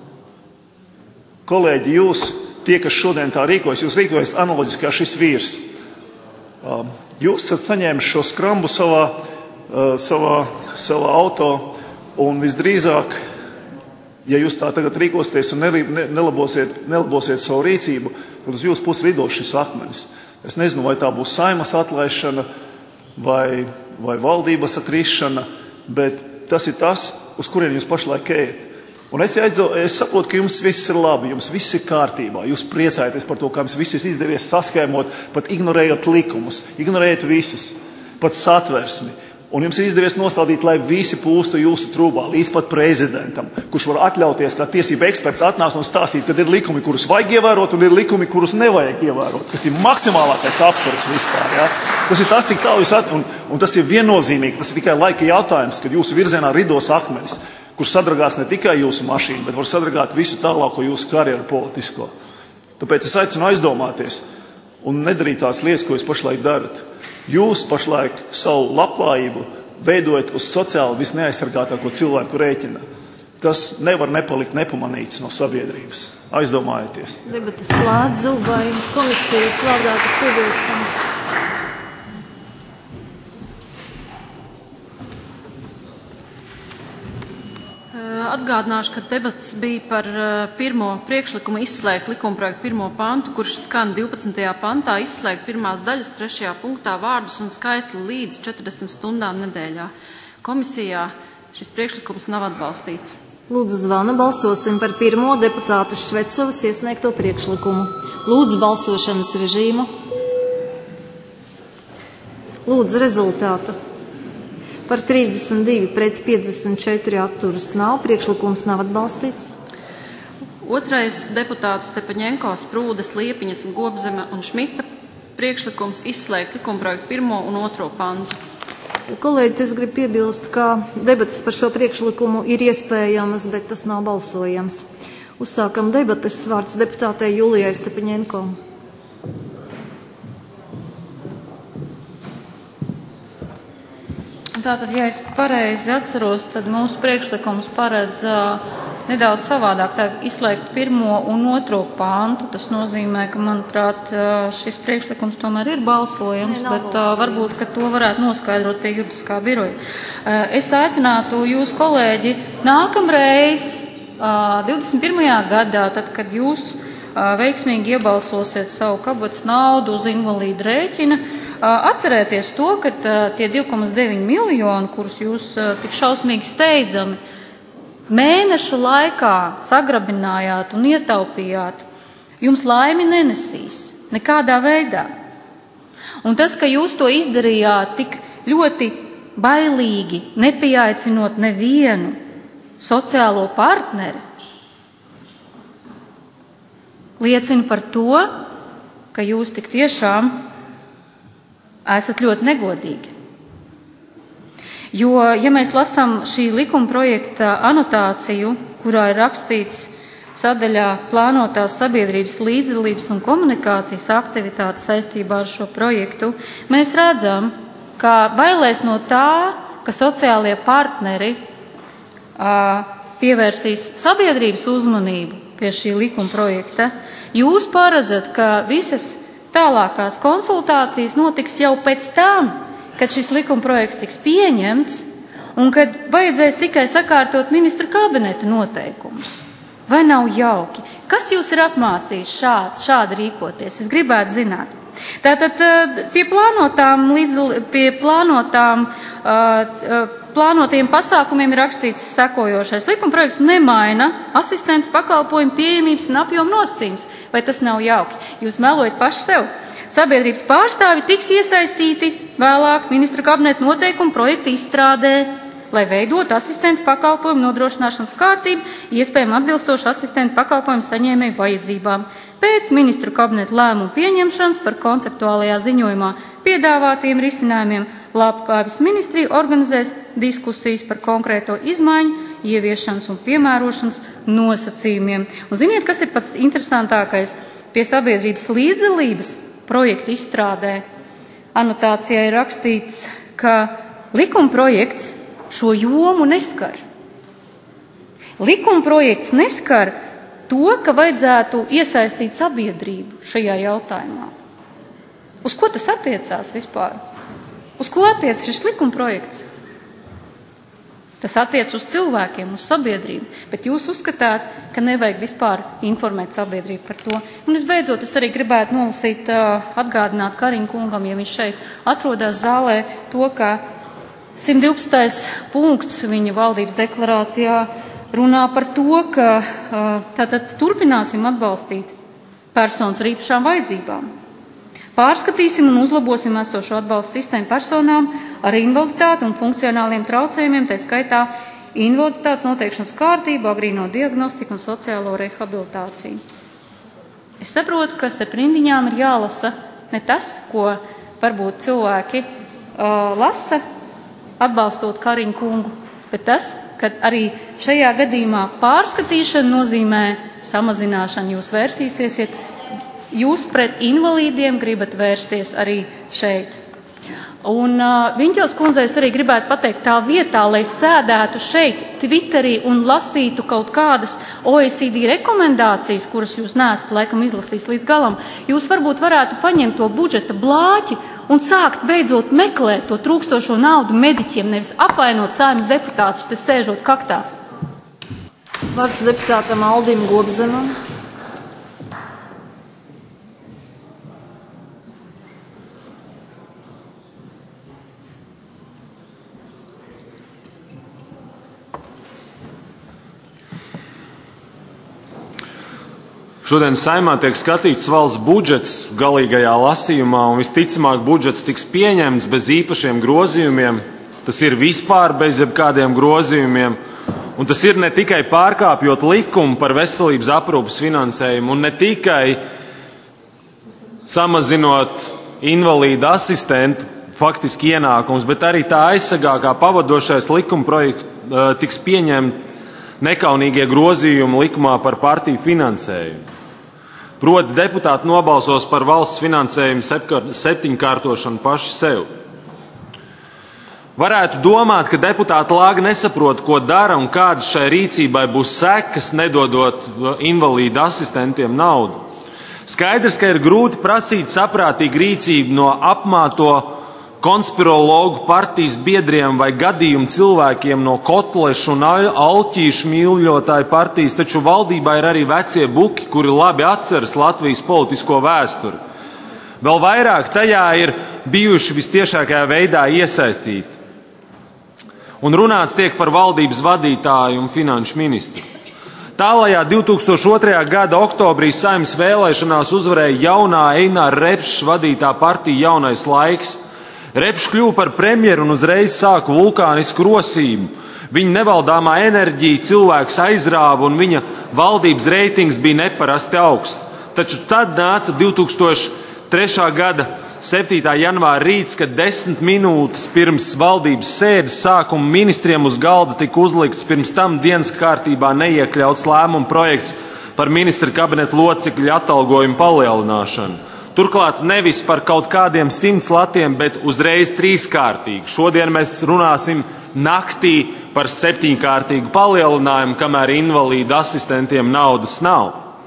Kolēģi, jūs, tie, kas šodien tā rīkojas, jūs rīkojas analoģiski kā šis vīrs. Jūs esat saņēmuši šo skrambu savā, savā, savā auto un visdrīzāk, ja jūs tā tagad rīkosieties un nelabosiet, nelabosiet savu rīcību, tad uz jūsu pusi lidos šis akmenis. Es nezinu, vai tā būs Saimas atlaišana vai, vai valdības atrišana, bet tas ir tas, uz kurien jūs pašlaik ejat. Un es, es saprotu, ka jums viss ir labi, jums viss ir kārtībā, jūs priecājaties par to, kā jums viss ir izdevies saskēmot, pat ignorējot likumus, ignorējot visus, pat satversmi. Un jums ir izdevies nostādīt, lai visi pūstu jūsu trūbā, līdz pat prezidentam, kurš var atļauties, kā tiesība eksperts atnākt un stāstīt, kad ir likumi, kurus vajag ievērot, un ir likumi, kurus nevajag ievērot, kas ir maksimālākais absurds vispār. Ja? Tas ir tas, cik tālu jūs at, un, un tas ir viennozīmīgi, tas ir tikai laika jautājums, kad jūsu virzienā ridos akmenis, kurš sadragās ne tikai jūsu mašīnu, bet var sadragāt visu tālāko jūsu karjeru politisko. Tāpēc es aicinu aizdomāties un nedarīt tās lietas, ko jūs pašlaik darat. Jūs pašlaik savu labklājību veidojat uz sociāli visneaizsargātāko cilvēku rēķina. Tas nevar nepalikt nepamanīts no sabiedrības. Aizdomājieties. Debates slēdzu vai komisijas vārdā kas piebilstams? Atgādināšu, ka debats bija par pirmo priekšlikumu izslēgt likumprojektu pirmo pantu, kurš skan divpadsmitajā pantā izslēgt pirmās daļas trešajā punktā vārdus un skaitli līdz četrdesmit stundām nedēļā. Komisijā šis priekšlikums nav atbalstīts. Lūdzu, zvana balsosim par pirmo deputātes Švecovas iesniegto priekšlikumu. Lūdzu, balsošanas režīmu. Lūdzu, rezultātu. Par trīsdesmit divi pret piecdesmit četri atturas nav. Priekšlikums nav atbalstīts. Otrais deputātu Stepaņenko, Sprūdes, Liepiņas, Gobzeme un Šmita priekšlikums izslēgt likumprojektu pirmo un otro pantu. Kolēģi, es gribu piebilst, ka debatas par šo priekšlikumu ir iespējamas, bet tas nav balsojams. Uzsākam debatas. Vārds deputātei Julijai Stepaņenko. Tātad, ja es pareizi atceros, tad mūsu priekšlikums paredz uh, nedaudz savādāk, tā izslēgt pirmo un otro pāntu. Tas nozīmē, ka, manuprāt, uh, šis priekšlikums tomēr ir balsojams, ne, bet uh, varbūt, ka to varētu noskaidrot pie juridiskā biroja. Uh, es aicinātu jūs, kolēģi, nākamreiz, uh, divdesmit pirmajā gadā, tad, kad jūs uh, veiksmīgi iebalsosiet savu kabatas naudu uz invalīdu rēķina, atcerēties to, ka tie divi komats deviņi miljoni, kurus jūs tik šausmīgi steidzami mēneša laikā sagrabinājāt un ietaupījāt, jums laimi nenesīs nekādā veidā. Un tas, ka jūs to izdarījāt tik ļoti bailīgi, nepieaicinot nevienu sociālo partneri, liecina par to, ka jūs tik tiešām esat ļoti negodīgi. Jo, ja mēs lasām šī likuma projekta anotāciju, kurā ir rakstīts sadaļā plānotās sabiedrības līdzdalības un komunikācijas aktivitātes saistībā ar šo projektu, mēs redzam, ka bailēs no tā, ka sociālie partneri a, pievērsīs sabiedrības uzmanību pie šī likuma projekta, jūs paredzat, ka visas tālākās konsultācijas notiks jau pēc tam, kad šis likumprojekts tiks pieņemts un kad vajadzēs tikai sakārtot ministru kabineta noteikumus. Vai nav jauki? Kas jūs ir apmācījis šādi, šādi rīkoties? Es gribētu zināt. Tātad pie plānotām, līdz, pie plānotām, plānotiem pasākumiem ir rakstīts sekojošais. Likumprojekts nemaina asistentu pakalpojumu pieejamības un apjomu nosacījums. Vai tas nav jauki? Jūs melojat paši sev. Sabiedrības pārstāvi tiks iesaistīti vēlāk ministru kabineta noteikumu projektu izstrādē, lai veidot asistentu pakalpojumu nodrošināšanas kārtību, iespējami atbilstoši asistentu pakalpojumu saņēmēju vajadzībām. Pēc ministru kabineta lēmumu pieņemšanas par konceptuālajā ziņojumā piedāvātiem risinājumiem Labklājības ministrija organizēs diskusijas par konkrēto izmaiņu, ieviešanas un piemērošanas nosacījumiem. Un ziniet, kas ir pats interesantākais? Pie sabiedrības līdzdalības projekta izstrādē anotācijā ir rakstīts, ka likumprojekts šo jomu neskar. Likumprojekts neskar to, ka vajadzētu iesaistīt sabiedrību šajā jautājumā. Uz ko tas attiecās vispār? Uz ko attiec šis likumprojekts? Tas attiec uz cilvēkiem, uz sabiedrību, bet jūs uzskatāt, ka nevajag vispār informēt sabiedrību par to. Un visbeidzot, es arī gribētu nolasīt, atgādināt Kariņa kungam, ja viņš šeit atrodas zālē, to, ka simt divpadsmitais punkts viņa valdības deklarācijā runā par to, ka tātad turpināsim atbalstīt personas ar īpašām vajadzībām. Pārskatīsim un uzlabosim esošo atbalstu sistēmu personām ar invaliditāti un funkcionāliem traucējumiem, tā skaitā invaliditātes noteikšanas kārtību, agrīno diagnostiku un sociālo rehabilitāciju. Es saprotu, ka starp rindiņām ir jālasa ne tas, ko varbūt cilvēki uh, lasa, atbalstot Kariņu kungu, bet tas, ka arī šajā gadījumā pārskatīšana nozīmē samazināšanu. Jūs vērsīsiet, jūs pret invalīdiem gribat vērsties arī šeit. Un uh, Viņķels kundzei es arī gribētu pateikt, tā vietā, lai sēdētu šeit Twitterī un lasītu kaut kādas O E C D rekomendācijas, kuras jūs neesat laikam izlasījis līdz galam, jūs varbūt varētu paņemt to budžeta blāķi un sākt beidzot meklēt to trūkstošo naudu mediķiem, nevis apvainot Saeimas deputātus, te sēžot kaktā. Vārds deputātam Aldim Gobzemam. Šodien Saeimā tiek skatīts valsts budžets galīgajā lasījumā, un visticamāk budžets tiks pieņemts bez īpašiem grozījumiem. Tas ir vispār bez jebkādiem grozījumiem, un tas ir ne tikai pārkāpjot likumu par veselības aprūpes finansējumu, un ne tikai samazinot invalīdu asistentu faktiski ienākums, bet arī tā aizsargā, kā pavadošais likuma projekts tiks pieņemt nekaunīgie grozījumi likumā par partiju finansējumu. Proti deputāti nobalsos par valsts finansējumu septiņkārtošanu paši sev. Varētu domāt, ka deputāti lāgi nesaprot, ko dara un kādas šai rīcībai būs sekas, nedodot invalīdu asistentiem naudu. Skaidrs, ka ir grūti prasīt saprātīgu rīcību no apmāto konspirologu partijas biedriem vai gadījumu cilvēkiem no kotlešu un alķīšu mīļotāju partijas, taču valdībā ir arī vecie buki, kuri labi atceras Latvijas politisko vēsturi. Vēl vairāk tajā ir bijuši vistiešākajā veidā iesaistīti. Un runāts tiek par valdības vadītāju un finanšu ministru. Tālajā divtūkstoš otrajā gada oktobrī Saeimas vēlēšanās uzvarēja jaunā Eināra Repša vadītā partija Jaunais laiks. Repšs kļuva par premjeru un uzreiz sāka vulkānisku rosību. Viņa nevaldāmā enerģija cilvēks aizrāva un viņa valdības reitings bija neparasti augsts. Taču tad nāca divtūkstoš trešā gada septītā janvāra rīts, kad desmit minūtes pirms valdības sēdes sākuma ministriem uz galda tika uzlikts pirms tam dienas kārtībā neiekļauts lēmuma projekts par ministra kabineta locekļu atalgojumu palielināšanu. Turklāt nevis par kaut kādiem simts latiem, bet uzreiz trīskārtīgi. Šodien mēs runāsim naktī par septiņkārtīgu palielinājumu, kamēr invalīdu asistentiem naudas nav.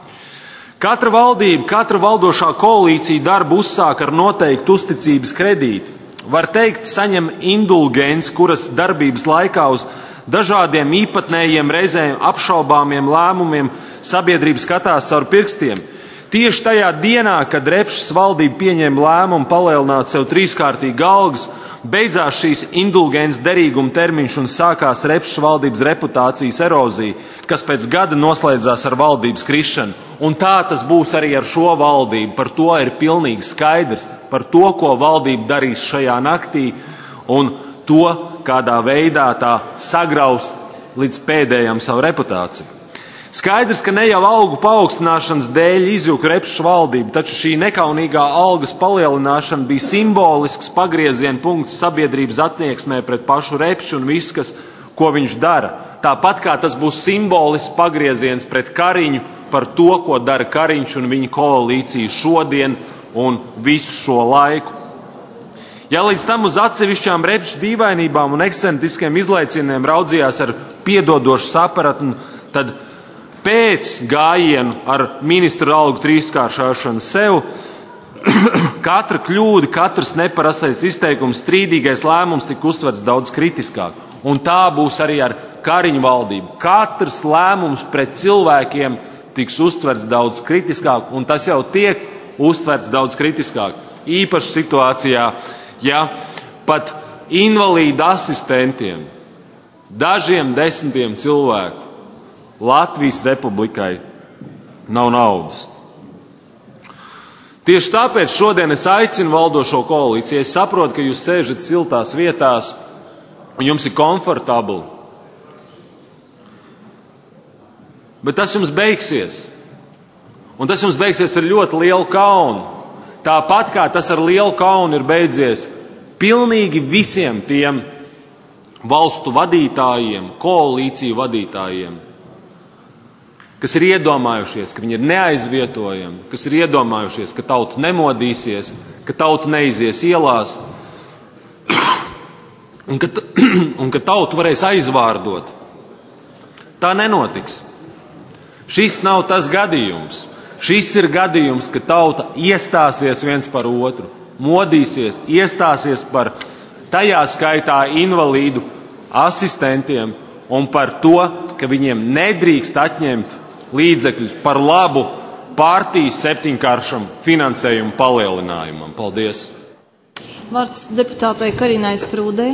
Katra valdība, katra valdošā koalīcija darbu uzsāk ar noteiktu uzticības kredīti. Var teikt, saņem indulgenci, kuras darbības laikā uz dažādiem īpatnējiem, reizēm apšaubāmiem lēmumiem sabiedrība skatās caur pirkstiem. Tieši tajā dienā, kad Repšas valdība pieņēma lēmumu palielināt sev trīskārtīgi algas, beidzās šīs indulgences derīguma termiņš un sākās Repšas valdības reputācijas erozija, kas pēc gada noslēdzās ar valdības krišanu. Un tā tas būs arī ar šo valdību. Par to ir pilnīgi skaidrs, par to, ko valdība darīs šajā naktī un to, kādā veidā tā sagraus līdz pēdējām savu reputāciju. Skaidrs, ka ne jau algu paaugstināšanas dēļ izjuka Repšas valdība, taču šī nekaunīgā algas palielināšana bija simbolisks pagrieziena punkts sabiedrības attieksmē pret pašu Repšu un visu, kas, ko viņš dara. Tāpat kā tas būs simbolisks pagrieziens pret Kariņu par to, ko dara Kariņš un viņa koalīcija šodien un visu šo laiku. Ja līdz tam uz atsevišķām Repšas dīvainībām un ekscentriskiem izlaicieniem raudzījās ar piedodošu sapratni, tad pēc gājienu ar ministru algu trīskāršošanu sev, katra kļūda, katrs neparastais izteikums, strīdīgais lēmums tika uztverts daudz kritiskāk. Un tā būs arī ar Kariņu valdību. Katrs lēmums pret cilvēkiem tiks uztverts daudz kritiskāk, un tas jau tiek uztverts daudz kritiskāk. Īpaši situācijā, ja pat invalīdu asistentiem, dažiem desmitiem cilvēku, Latvijas Republikai nav naudas. Tieši tāpēc šodien es aicinu valdošo koalīciju. Es saprotu, ka jūs sēžat siltās vietās un jums ir komfortabli. Bet tas jums beigsies. Un tas jums beigsies ar ļoti lielu kaunu. Tāpat kā tas ar lielu kaunu ir beidzies pilnīgi visiem tiem valstu vadītājiem, koalīciju vadītājiem, kas ir iedomājušies, ka viņi ir neaizvietojami, kas ir iedomājušies, ka tauta nemodīsies, ka tauta neizies ielās un ka, un ka tautu varēs aizvārdot. Tā nenotiks. Šis nav tas gadījums. Šis ir gadījums, ka tauta iestāsies viens par otru, modīsies, iestāsies par tajā skaitā invalīdu asistentiem un par to, ka viņiem nedrīkst atņemt līdzekļus par labu partijas septiņkāršam finansējumu palielinājumam. Paldies! Vārds deputātei Karinai Sprūdei.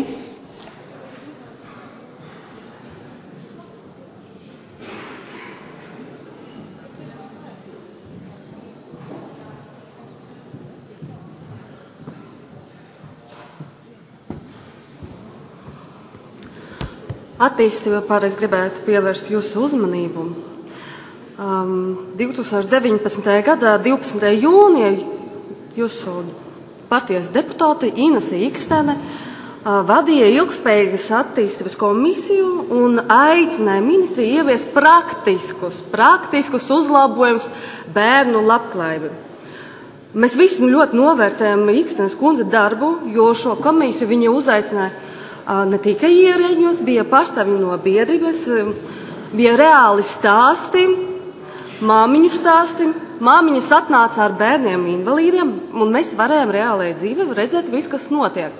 Attīstība pār es gribētu pievērst jūsu uzmanību. Um, divtūkstoš deviņpadsmitajā gadā, divpadsmitajā jūnijā, jūsu partijas deputāte Inese Ikstene uh, vadīja ilgspējīgas attīstības komisiju un aicināja ministriju ieviest praktiskus, praktiskus uzlabojumus bērnu labklājībai. Mēs visi ļoti novērtējam Ikstenes kundze darbu, jo šo komisiju viņa uzaicināja ne tikai ierēģņos, bija pārstāvji no biedrības, bija reāli stāsti, māmiņu stāsti. Māmiņas atnāca ar bērniem invalīdiem, un mēs varējām reālajā dzīvē redzēt visu, kas notiek.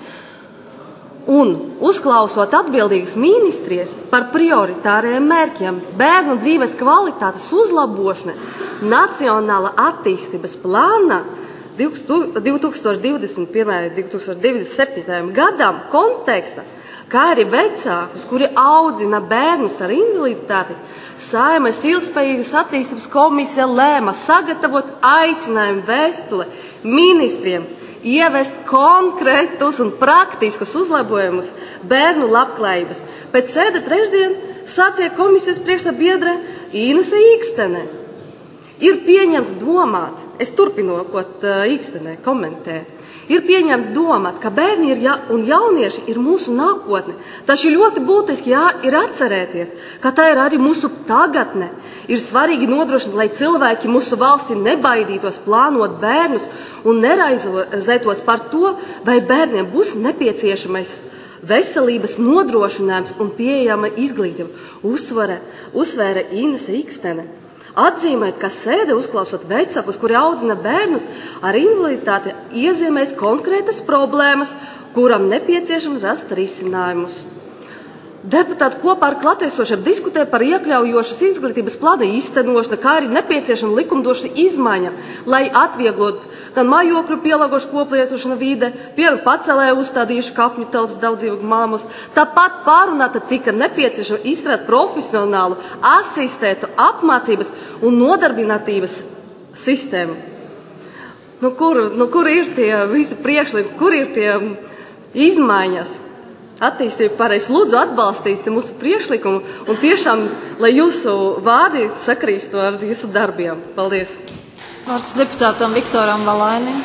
Un uzklausot atbildīgas ministrijas par prioritāriem mērķiem, bērnu dzīves kvalitātes uzlabošana, nacionāla attīstības plāna divi tūkstoši divdesmit pirmajam un divi tūkstoši divdesmit septītajam gadam konteksta, kā arī vecākus, kuri audzina bērnus ar invaliditāti, Saeimas ilgspējīgas attīstības komisija lēma sagatavot aicinājumu vēstuli ministriem ievest konkrētus un praktiskus uzlabojumus bērnu labklājības. Pēc sēde trešdien sacīja komisijas priekšstāvbiedre Inese Ikstene. Ir pieņemts domāt, es turpinot uh, Ikstenē komentē, ir pieņemts domāt, ka bērni ir ja, un jaunieši ir mūsu nākotne. Taču ļoti būtiski jā, ir atcerēties, ka tā ir arī mūsu tagadne. Ir svarīgi nodrošināt, lai cilvēki mūsu valstī nebaidītos plānot bērnus un neraizētos par to, vai bērniem būs nepieciešamais veselības nodrošinājums un pieejama izglītība, uzsvara, uzsvēra Inese Ikstene. Atzīmēt, ka sēde uzklausot vecākus, kuri audzina bērnus ar invaliditāti, iezīmēs konkrētas problēmas, kuram nepieciešams rast risinājumus. Deputāti kopā ar klātesošiem diskutē par iekļaujošas izglītības plāna īstenošanu, kā arī nepieciešama likumdošana izmaiņa, lai atvieglot gan mājokļu pielāgošu koplietošanu vide, piemēram, pacelē uzstādījuši kapņu telpas daudzdzīvokļu māmus. Tāpat pārunāta tika nepieciešama izstrādāt profesionālu asistētu apmācības un nodarbinātības sistēmu. Nu, kur, nu, kur ir tie visi priekšlikumi, kur ir tie izmaiņas? Attīstību pareizi lūdzu atbalstīt mūsu priekšlikumu un tiešām, lai jūsu vārdi sakrīstu ar jūsu darbiem. Paldies! Vārds deputātam Viktoram Valainim.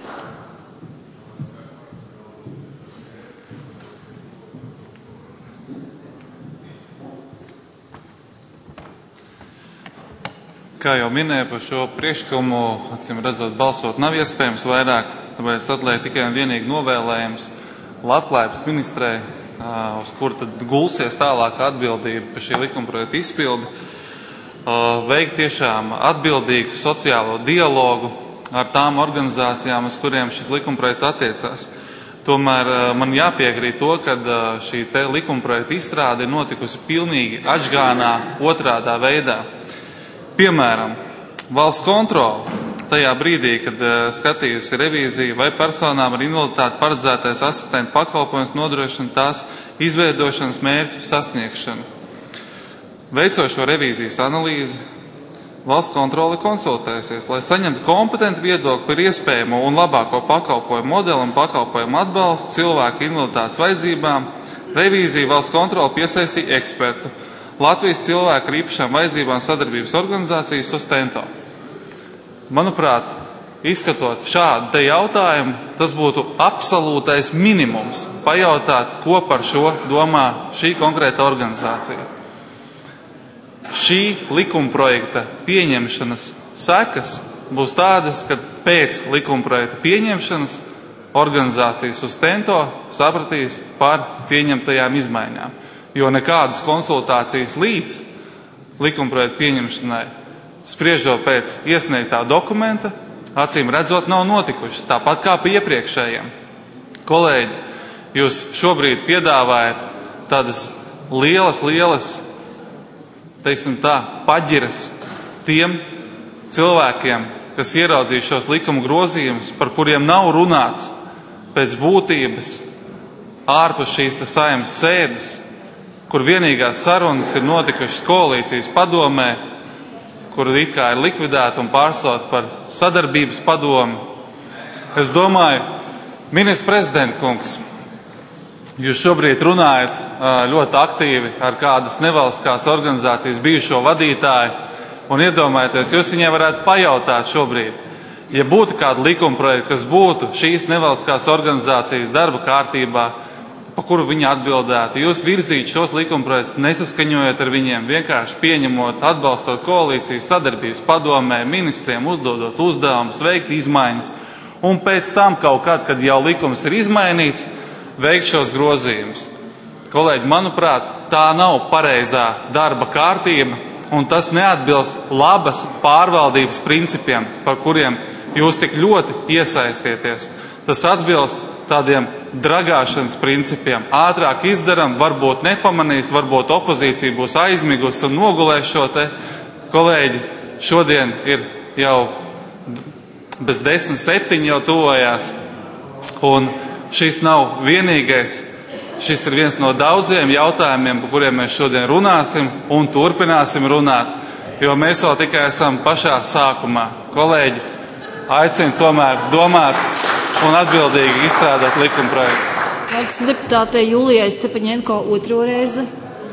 Kā jau minēju, par šo priekšlikumu, acīm redzot, balsot nav iespējams vairāk, tāpēc atliek tikai un vienīgi novēlējums labklājības ministrei, uz kuru tad gulsies tālāk atbildība par šī likumprojekta izpildi, veikt tiešām atbildīgu sociālo dialogu ar tām organizācijām, uz kuriem šis likumprojekts attiecās. Tomēr man jāpiekrīt to, ka šī te likumprojekta izstrāde ir notikusi pilnīgi atžgānā otrādā veidā. Piemēram, valsts kontrole tajā brīdī, kad skatījusi revīziju, vai personām ar invaliditāti paredzētais asistentu pakalpojums nodrošina tās izveidošanas mērķu sasniegšanu. veicot šo revīzijas analīzi, valsts kontrole konsultēsies, lai saņemtu kompetentu viedokli par iespējamo un labāko pakalpojumu modeli un pakalpojumu atbalstu cilvēku invaliditātes vajadzībām. Revīzija valsts kontrole piesaistīja ekspertu Latvijas cilvēku ar īpašām vajadzībām sadarbības organizācijas Sustento. Manuprāt, izskatot šādu te jautājumu, tas būtu absolūtais minimums pajautāt, ko par šo domā šī konkrēta organizācija. Šī likumprojekta pieņemšanas sekas būs tādas, ka pēc likumprojekta pieņemšanas organizācijas Sustento sapratīs par pieņemtajām izmaiņām, jo nekādas konsultācijas līdz likumprojekta pieņemšanai, spriežot pēc iesniegtā dokumenta, acīm redzot, nav notikušas, tāpat kā pie iepriekšējiem. Kolēģi, jūs šobrīd piedāvājat tādas lielas, lielas, teiksim tā, paģiras tiem cilvēkiem, kas ieraudzīs šos likuma grozījumus, par kuriem nav runāts pēc būtības ārpus šīs te Saeimas sēdes, kur vienīgās sarunas ir notikušas koalīcijas padomē, kur it kā ir likvidēta un pārstot par sadarbības padomi. Es domāju, ministrs prezidenta kungs, jūs šobrīd runājat ļoti aktīvi ar kādas nevalstiskās organizācijas bijušo vadītāju, un iedomājieties, jūs viņai varētu pajautāt šobrīd, ja būtu kāda likumprojekta, kas būtu šīs nevalstiskās organizācijas darba kārtībā, pa kuru viņi atbildētu, jūs virzītu šos likumprojektus, nesaskaņojot ar viņiem, vienkārši pieņemot, atbalstot koalīcijas sadarbības padomē, ministriem, uzdodot uzdevumus, veikt izmaiņas, un pēc tam kaut kad, kad jau likums ir izmainīts, veikt šos grozījumus. Kolēģi, manuprāt, tā nav pareizā darba kārtība, un tas neatbilst labas pārvaldības principiem, par kuriem jūs tik ļoti iesaistieties. Tas atbilst tādiem dragāšanas principiem. Ātrāk izdaram, varbūt nepamanīs, varbūt opozīcija būs aizmigusi un nogulēs šo te. Kolēģi, šodien ir jau bez desmit septiņi jau tuvojās, un šis nav vienīgais. Šis ir viens no daudziem jautājumiem, par kuriem mēs šodien runāsim un turpināsim runāt, jo mēs vēl tikai esam pašā sākumā. Kolēģi, aicinu tomēr domāt un atbildīgi izstrādāt likumprojektu. Vārds deputātei Julijai Stepaņenko otro reizi.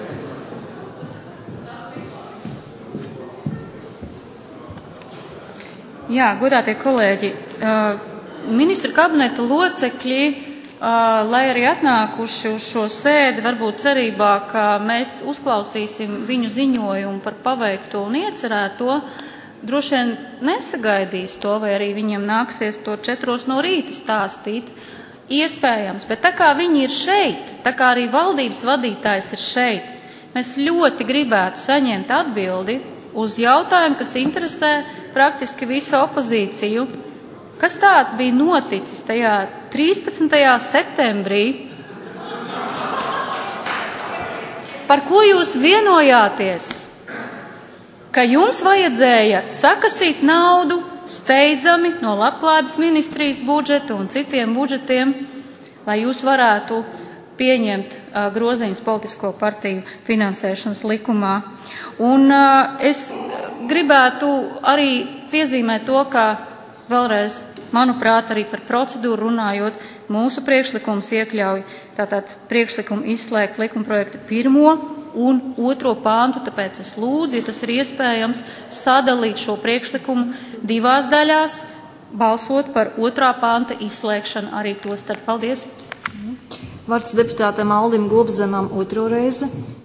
Jā, godātie kolēģi, ministru kabineta locekļi, lai arī atnākuši uz šo sēdi, varbūt cerībā, ka mēs uzklausīsim viņu ziņojumu par paveikto un iecerēto, droši vien nesagaidīs to, vai arī viņiem nāksies to četros no rīta stāstīt. Iespējams, bet tā kā viņi ir šeit, tā kā arī valdības vadītājs ir šeit, mēs ļoti gribētu saņemt atbildi uz jautājumu, kas interesē praktiski visu opozīciju. Kas tāds bija noticis tajā trīspadsmitajā septembrī? Par ko jūs vienojāties? Ka jums vajadzēja sakasīt naudu steidzami no labklājības ministrijas budžeta un citiem budžetiem, lai jūs varētu pieņemt uh, grozījumus politisko partiju finansēšanas likumā. Un uh, es gribētu arī piezīmēt to, ka vēlreiz, manuprāt, arī par procedūru runājot, mūsu priekšlikums iekļauj tātad priekšlikumu izslēgt likumprojekta pirmo un otro pāntu, tāpēc es lūdzu, ja tas ir iespējams, sadalīt šo priekšlikumu divās daļās, balsot par otrā panta izslēgšanu arī to starp. Paldies! Vārds deputātam Aldim Gobzemam otro reizi.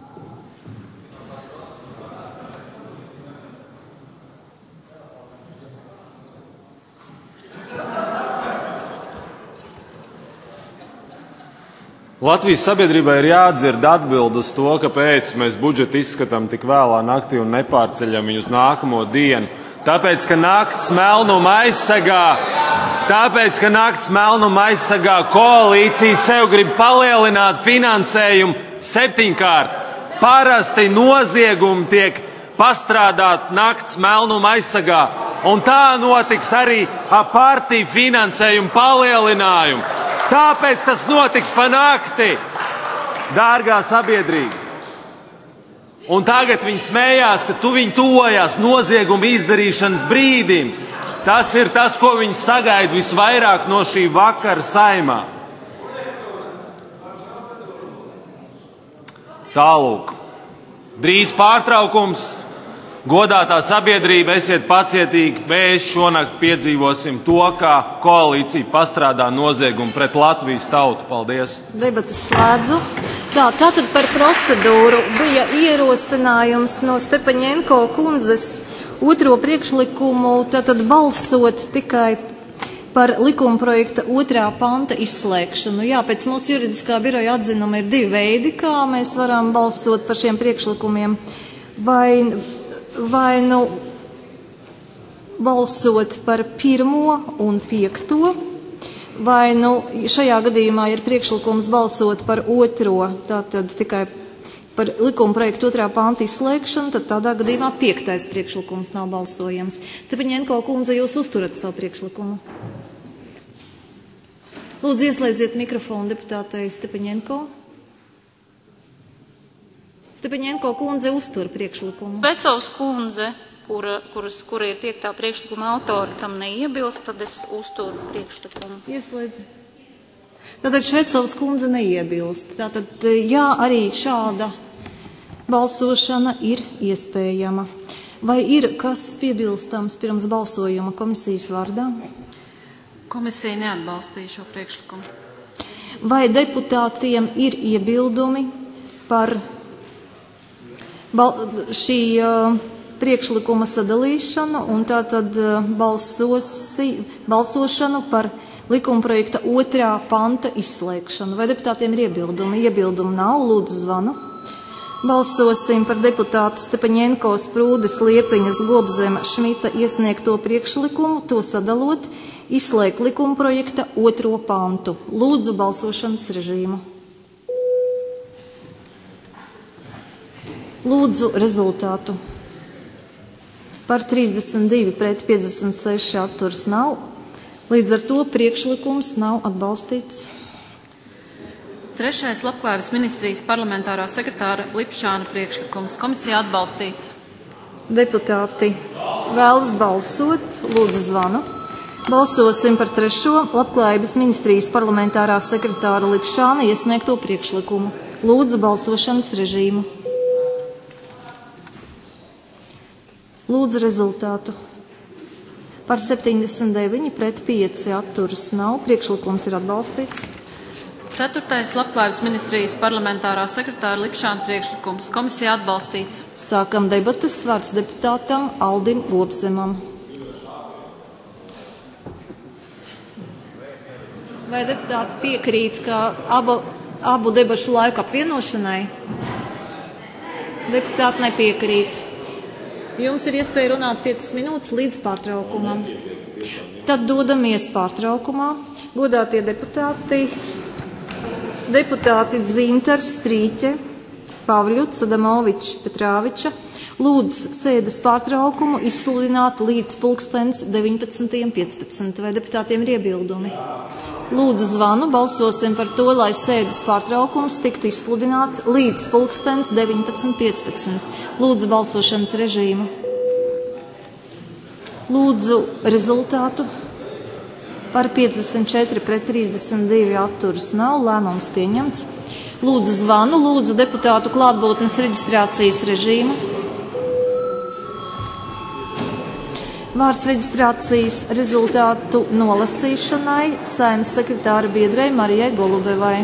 Latvijas sabiedrībai ir jādzird atbild uz to, kāpēc mēs budžetu izskatām tik vēlā naktī un nepārceļam viņu uz nākamo dienu. Tāpēc, ka nakts melnuma aizsargā, tāpēc, ka nakts melnuma aizsargā koalīcija sev grib palielināt finansējumu septiņkārt. Parasti noziegumi tiek pastrādāt nakts melnuma aizsargā, un tā notiks arī ar partiju finansējumu palielinājumu. Tāpēc tas notiks pa nakti, dārgā sabiedrība. Un tagad viņi smējās, ka tu viņi tojās nozieguma izdarīšanas brīdim. Tas ir tas, ko viņi sagaida visvairāk no šī vakara Saeimā. Tālūk. Drīz pārtraukums. Godātā sabiedrība, esiet pacietīgi. Mēs šonakt piedzīvosim to, kā koalīcija pastrādā noziegumu pret Latvijas tautu. Paldies. Debatas slēdzu. Tā, tātad par procedūru bija ierosinājums no Stepaņenko kundzes otro priekšlikumu tātad balsot tikai par likumprojekta otrā panta izslēgšanu. Jā, pēc mūsu juridiskā biroja atzinuma ir divi veidi, kā mēs varam balsot par šiem priekšlikumiem. Vai, vai nu balsot par pirmo un piekto, vai nu šajā gadījumā ir priekšlikums balsot par otro, tātad tikai par likuma projektu otrā panta izslēgšanu, tad tādā gadījumā piektais priekšlikums nav balsojams. Stepaņenko kundze, jūs uzturat savu priekšlikumu? Lūdzu, ieslēdziet mikrofonu deputātei Stepaņenko. Stepaņenko kundze uztur priekšlikumu. Vecovs kundze, kura, kuras, kura ir piektā priekšlikuma autora, tam neiebilst, tad es uzturu priekšlikumu. Ieslēdzi. Tātad Švecovs kundze neiebilst. Tātad, jā, arī šāda balsošana ir iespējama. Vai ir kas piebilstams pirms balsojuma komisijas vārdā? Komisija neatbalstīja šo priekšlikumu. Vai deputātiem ir iebildumi par šī uh, priekšlikuma sadalīšanu un tātad uh, balsosi, balsošanu par likumprojekta otrā panta izslēgšanu? Vai deputātiem ir iebildumi? Iebildumu nav, lūdzu zvanu. Balsosim par deputātu Stepaņenko, Sprūdes, Liepiņas, Gobzema, Šmita iesniegto priekšlikumu, to sadalot, izslēgt likumprojekta otro pantu. Lūdzu balsošanas režīmu. Lūdzu rezultātu. Par trīsdesmit divi pret piecdesmit seši atturs nav. Līdz ar to priekšlikums nav atbalstīts. Trešais Labklājības ministrijas parlamentārā sekretāra Lipšāna priekšlikums. Komisija atbalstīts. Deputāti vēlas balsot. Lūdzu zvanu. Balsosim par trešo Labklājības ministrijas parlamentārā sekretāra Lipšāna iesniegto priekšlikumu. Lūdzu balsošanas režīmu. Lūdzu rezultātu. Par septiņdesmit deviņi pret pieci atturas nav. Priekšlikums ir atbalstīts. Ceturtais Labklājības ministrijas parlamentārā sekretāra Lipšāna priekšlikums. Komisija atbalstīts. Sākam debatas. Vārds deputātam Aldim Gobzemam. Vai deputāti piekrīt, ka abu, abu debašu laiku apvienošanai? Deputāti nepiekrīt. Jums ir iespēja runāt piecas minūtes līdz pārtraukumam. Tad dodamies pārtraukumā. Godātie deputāti, deputāti Dzintars, Strīķe, Pavļuts, Adamovičs, Petrāviča, lūdz sēdes pārtraukumu izsludināt līdz pulkstens deviņpadsmit piecpadsmit. Vai deputātiem ir iebildumi? Lūdzu zvanu, balsosim par to, lai sēdes pārtraukums tiktu izsludināts līdz pulkstens deviņpadsmit piecpadsmit. Lūdzu balsošanas režīmu. Lūdzu rezultātu. Par piecdesmit četri pret trīsdesmit divi atturas nav. Lēmums pieņemts. Lūdzu zvanu, lūdzu deputātu klātbūtnes reģistrācijas režīmu. Vārds reģistrācijas rezultātu nolasīšanai Saeimas sekretāra biedrei Marijai Golubevai.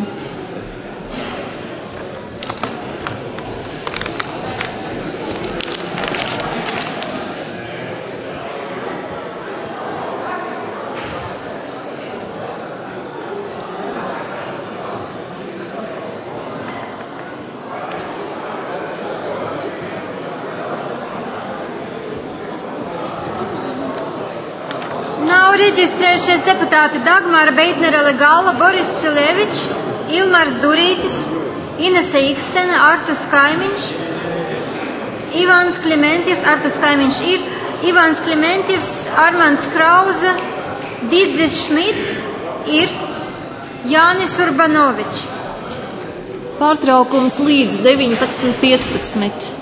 Reģistrējušies deputāti Dagmara Beitnere Gala, Boris Cilevičs, Ilmars Durītis, Inese Ikstene, Artus Kaimiņš, Ivans Klimentivs, Artus Kaimiņš ir, Ivans Klimentivs, Armands Krauza, Didzis Šmits ir, Jānis Urbanovičs. Pārtraukums līdz deviņpadsmit piecpadsmit.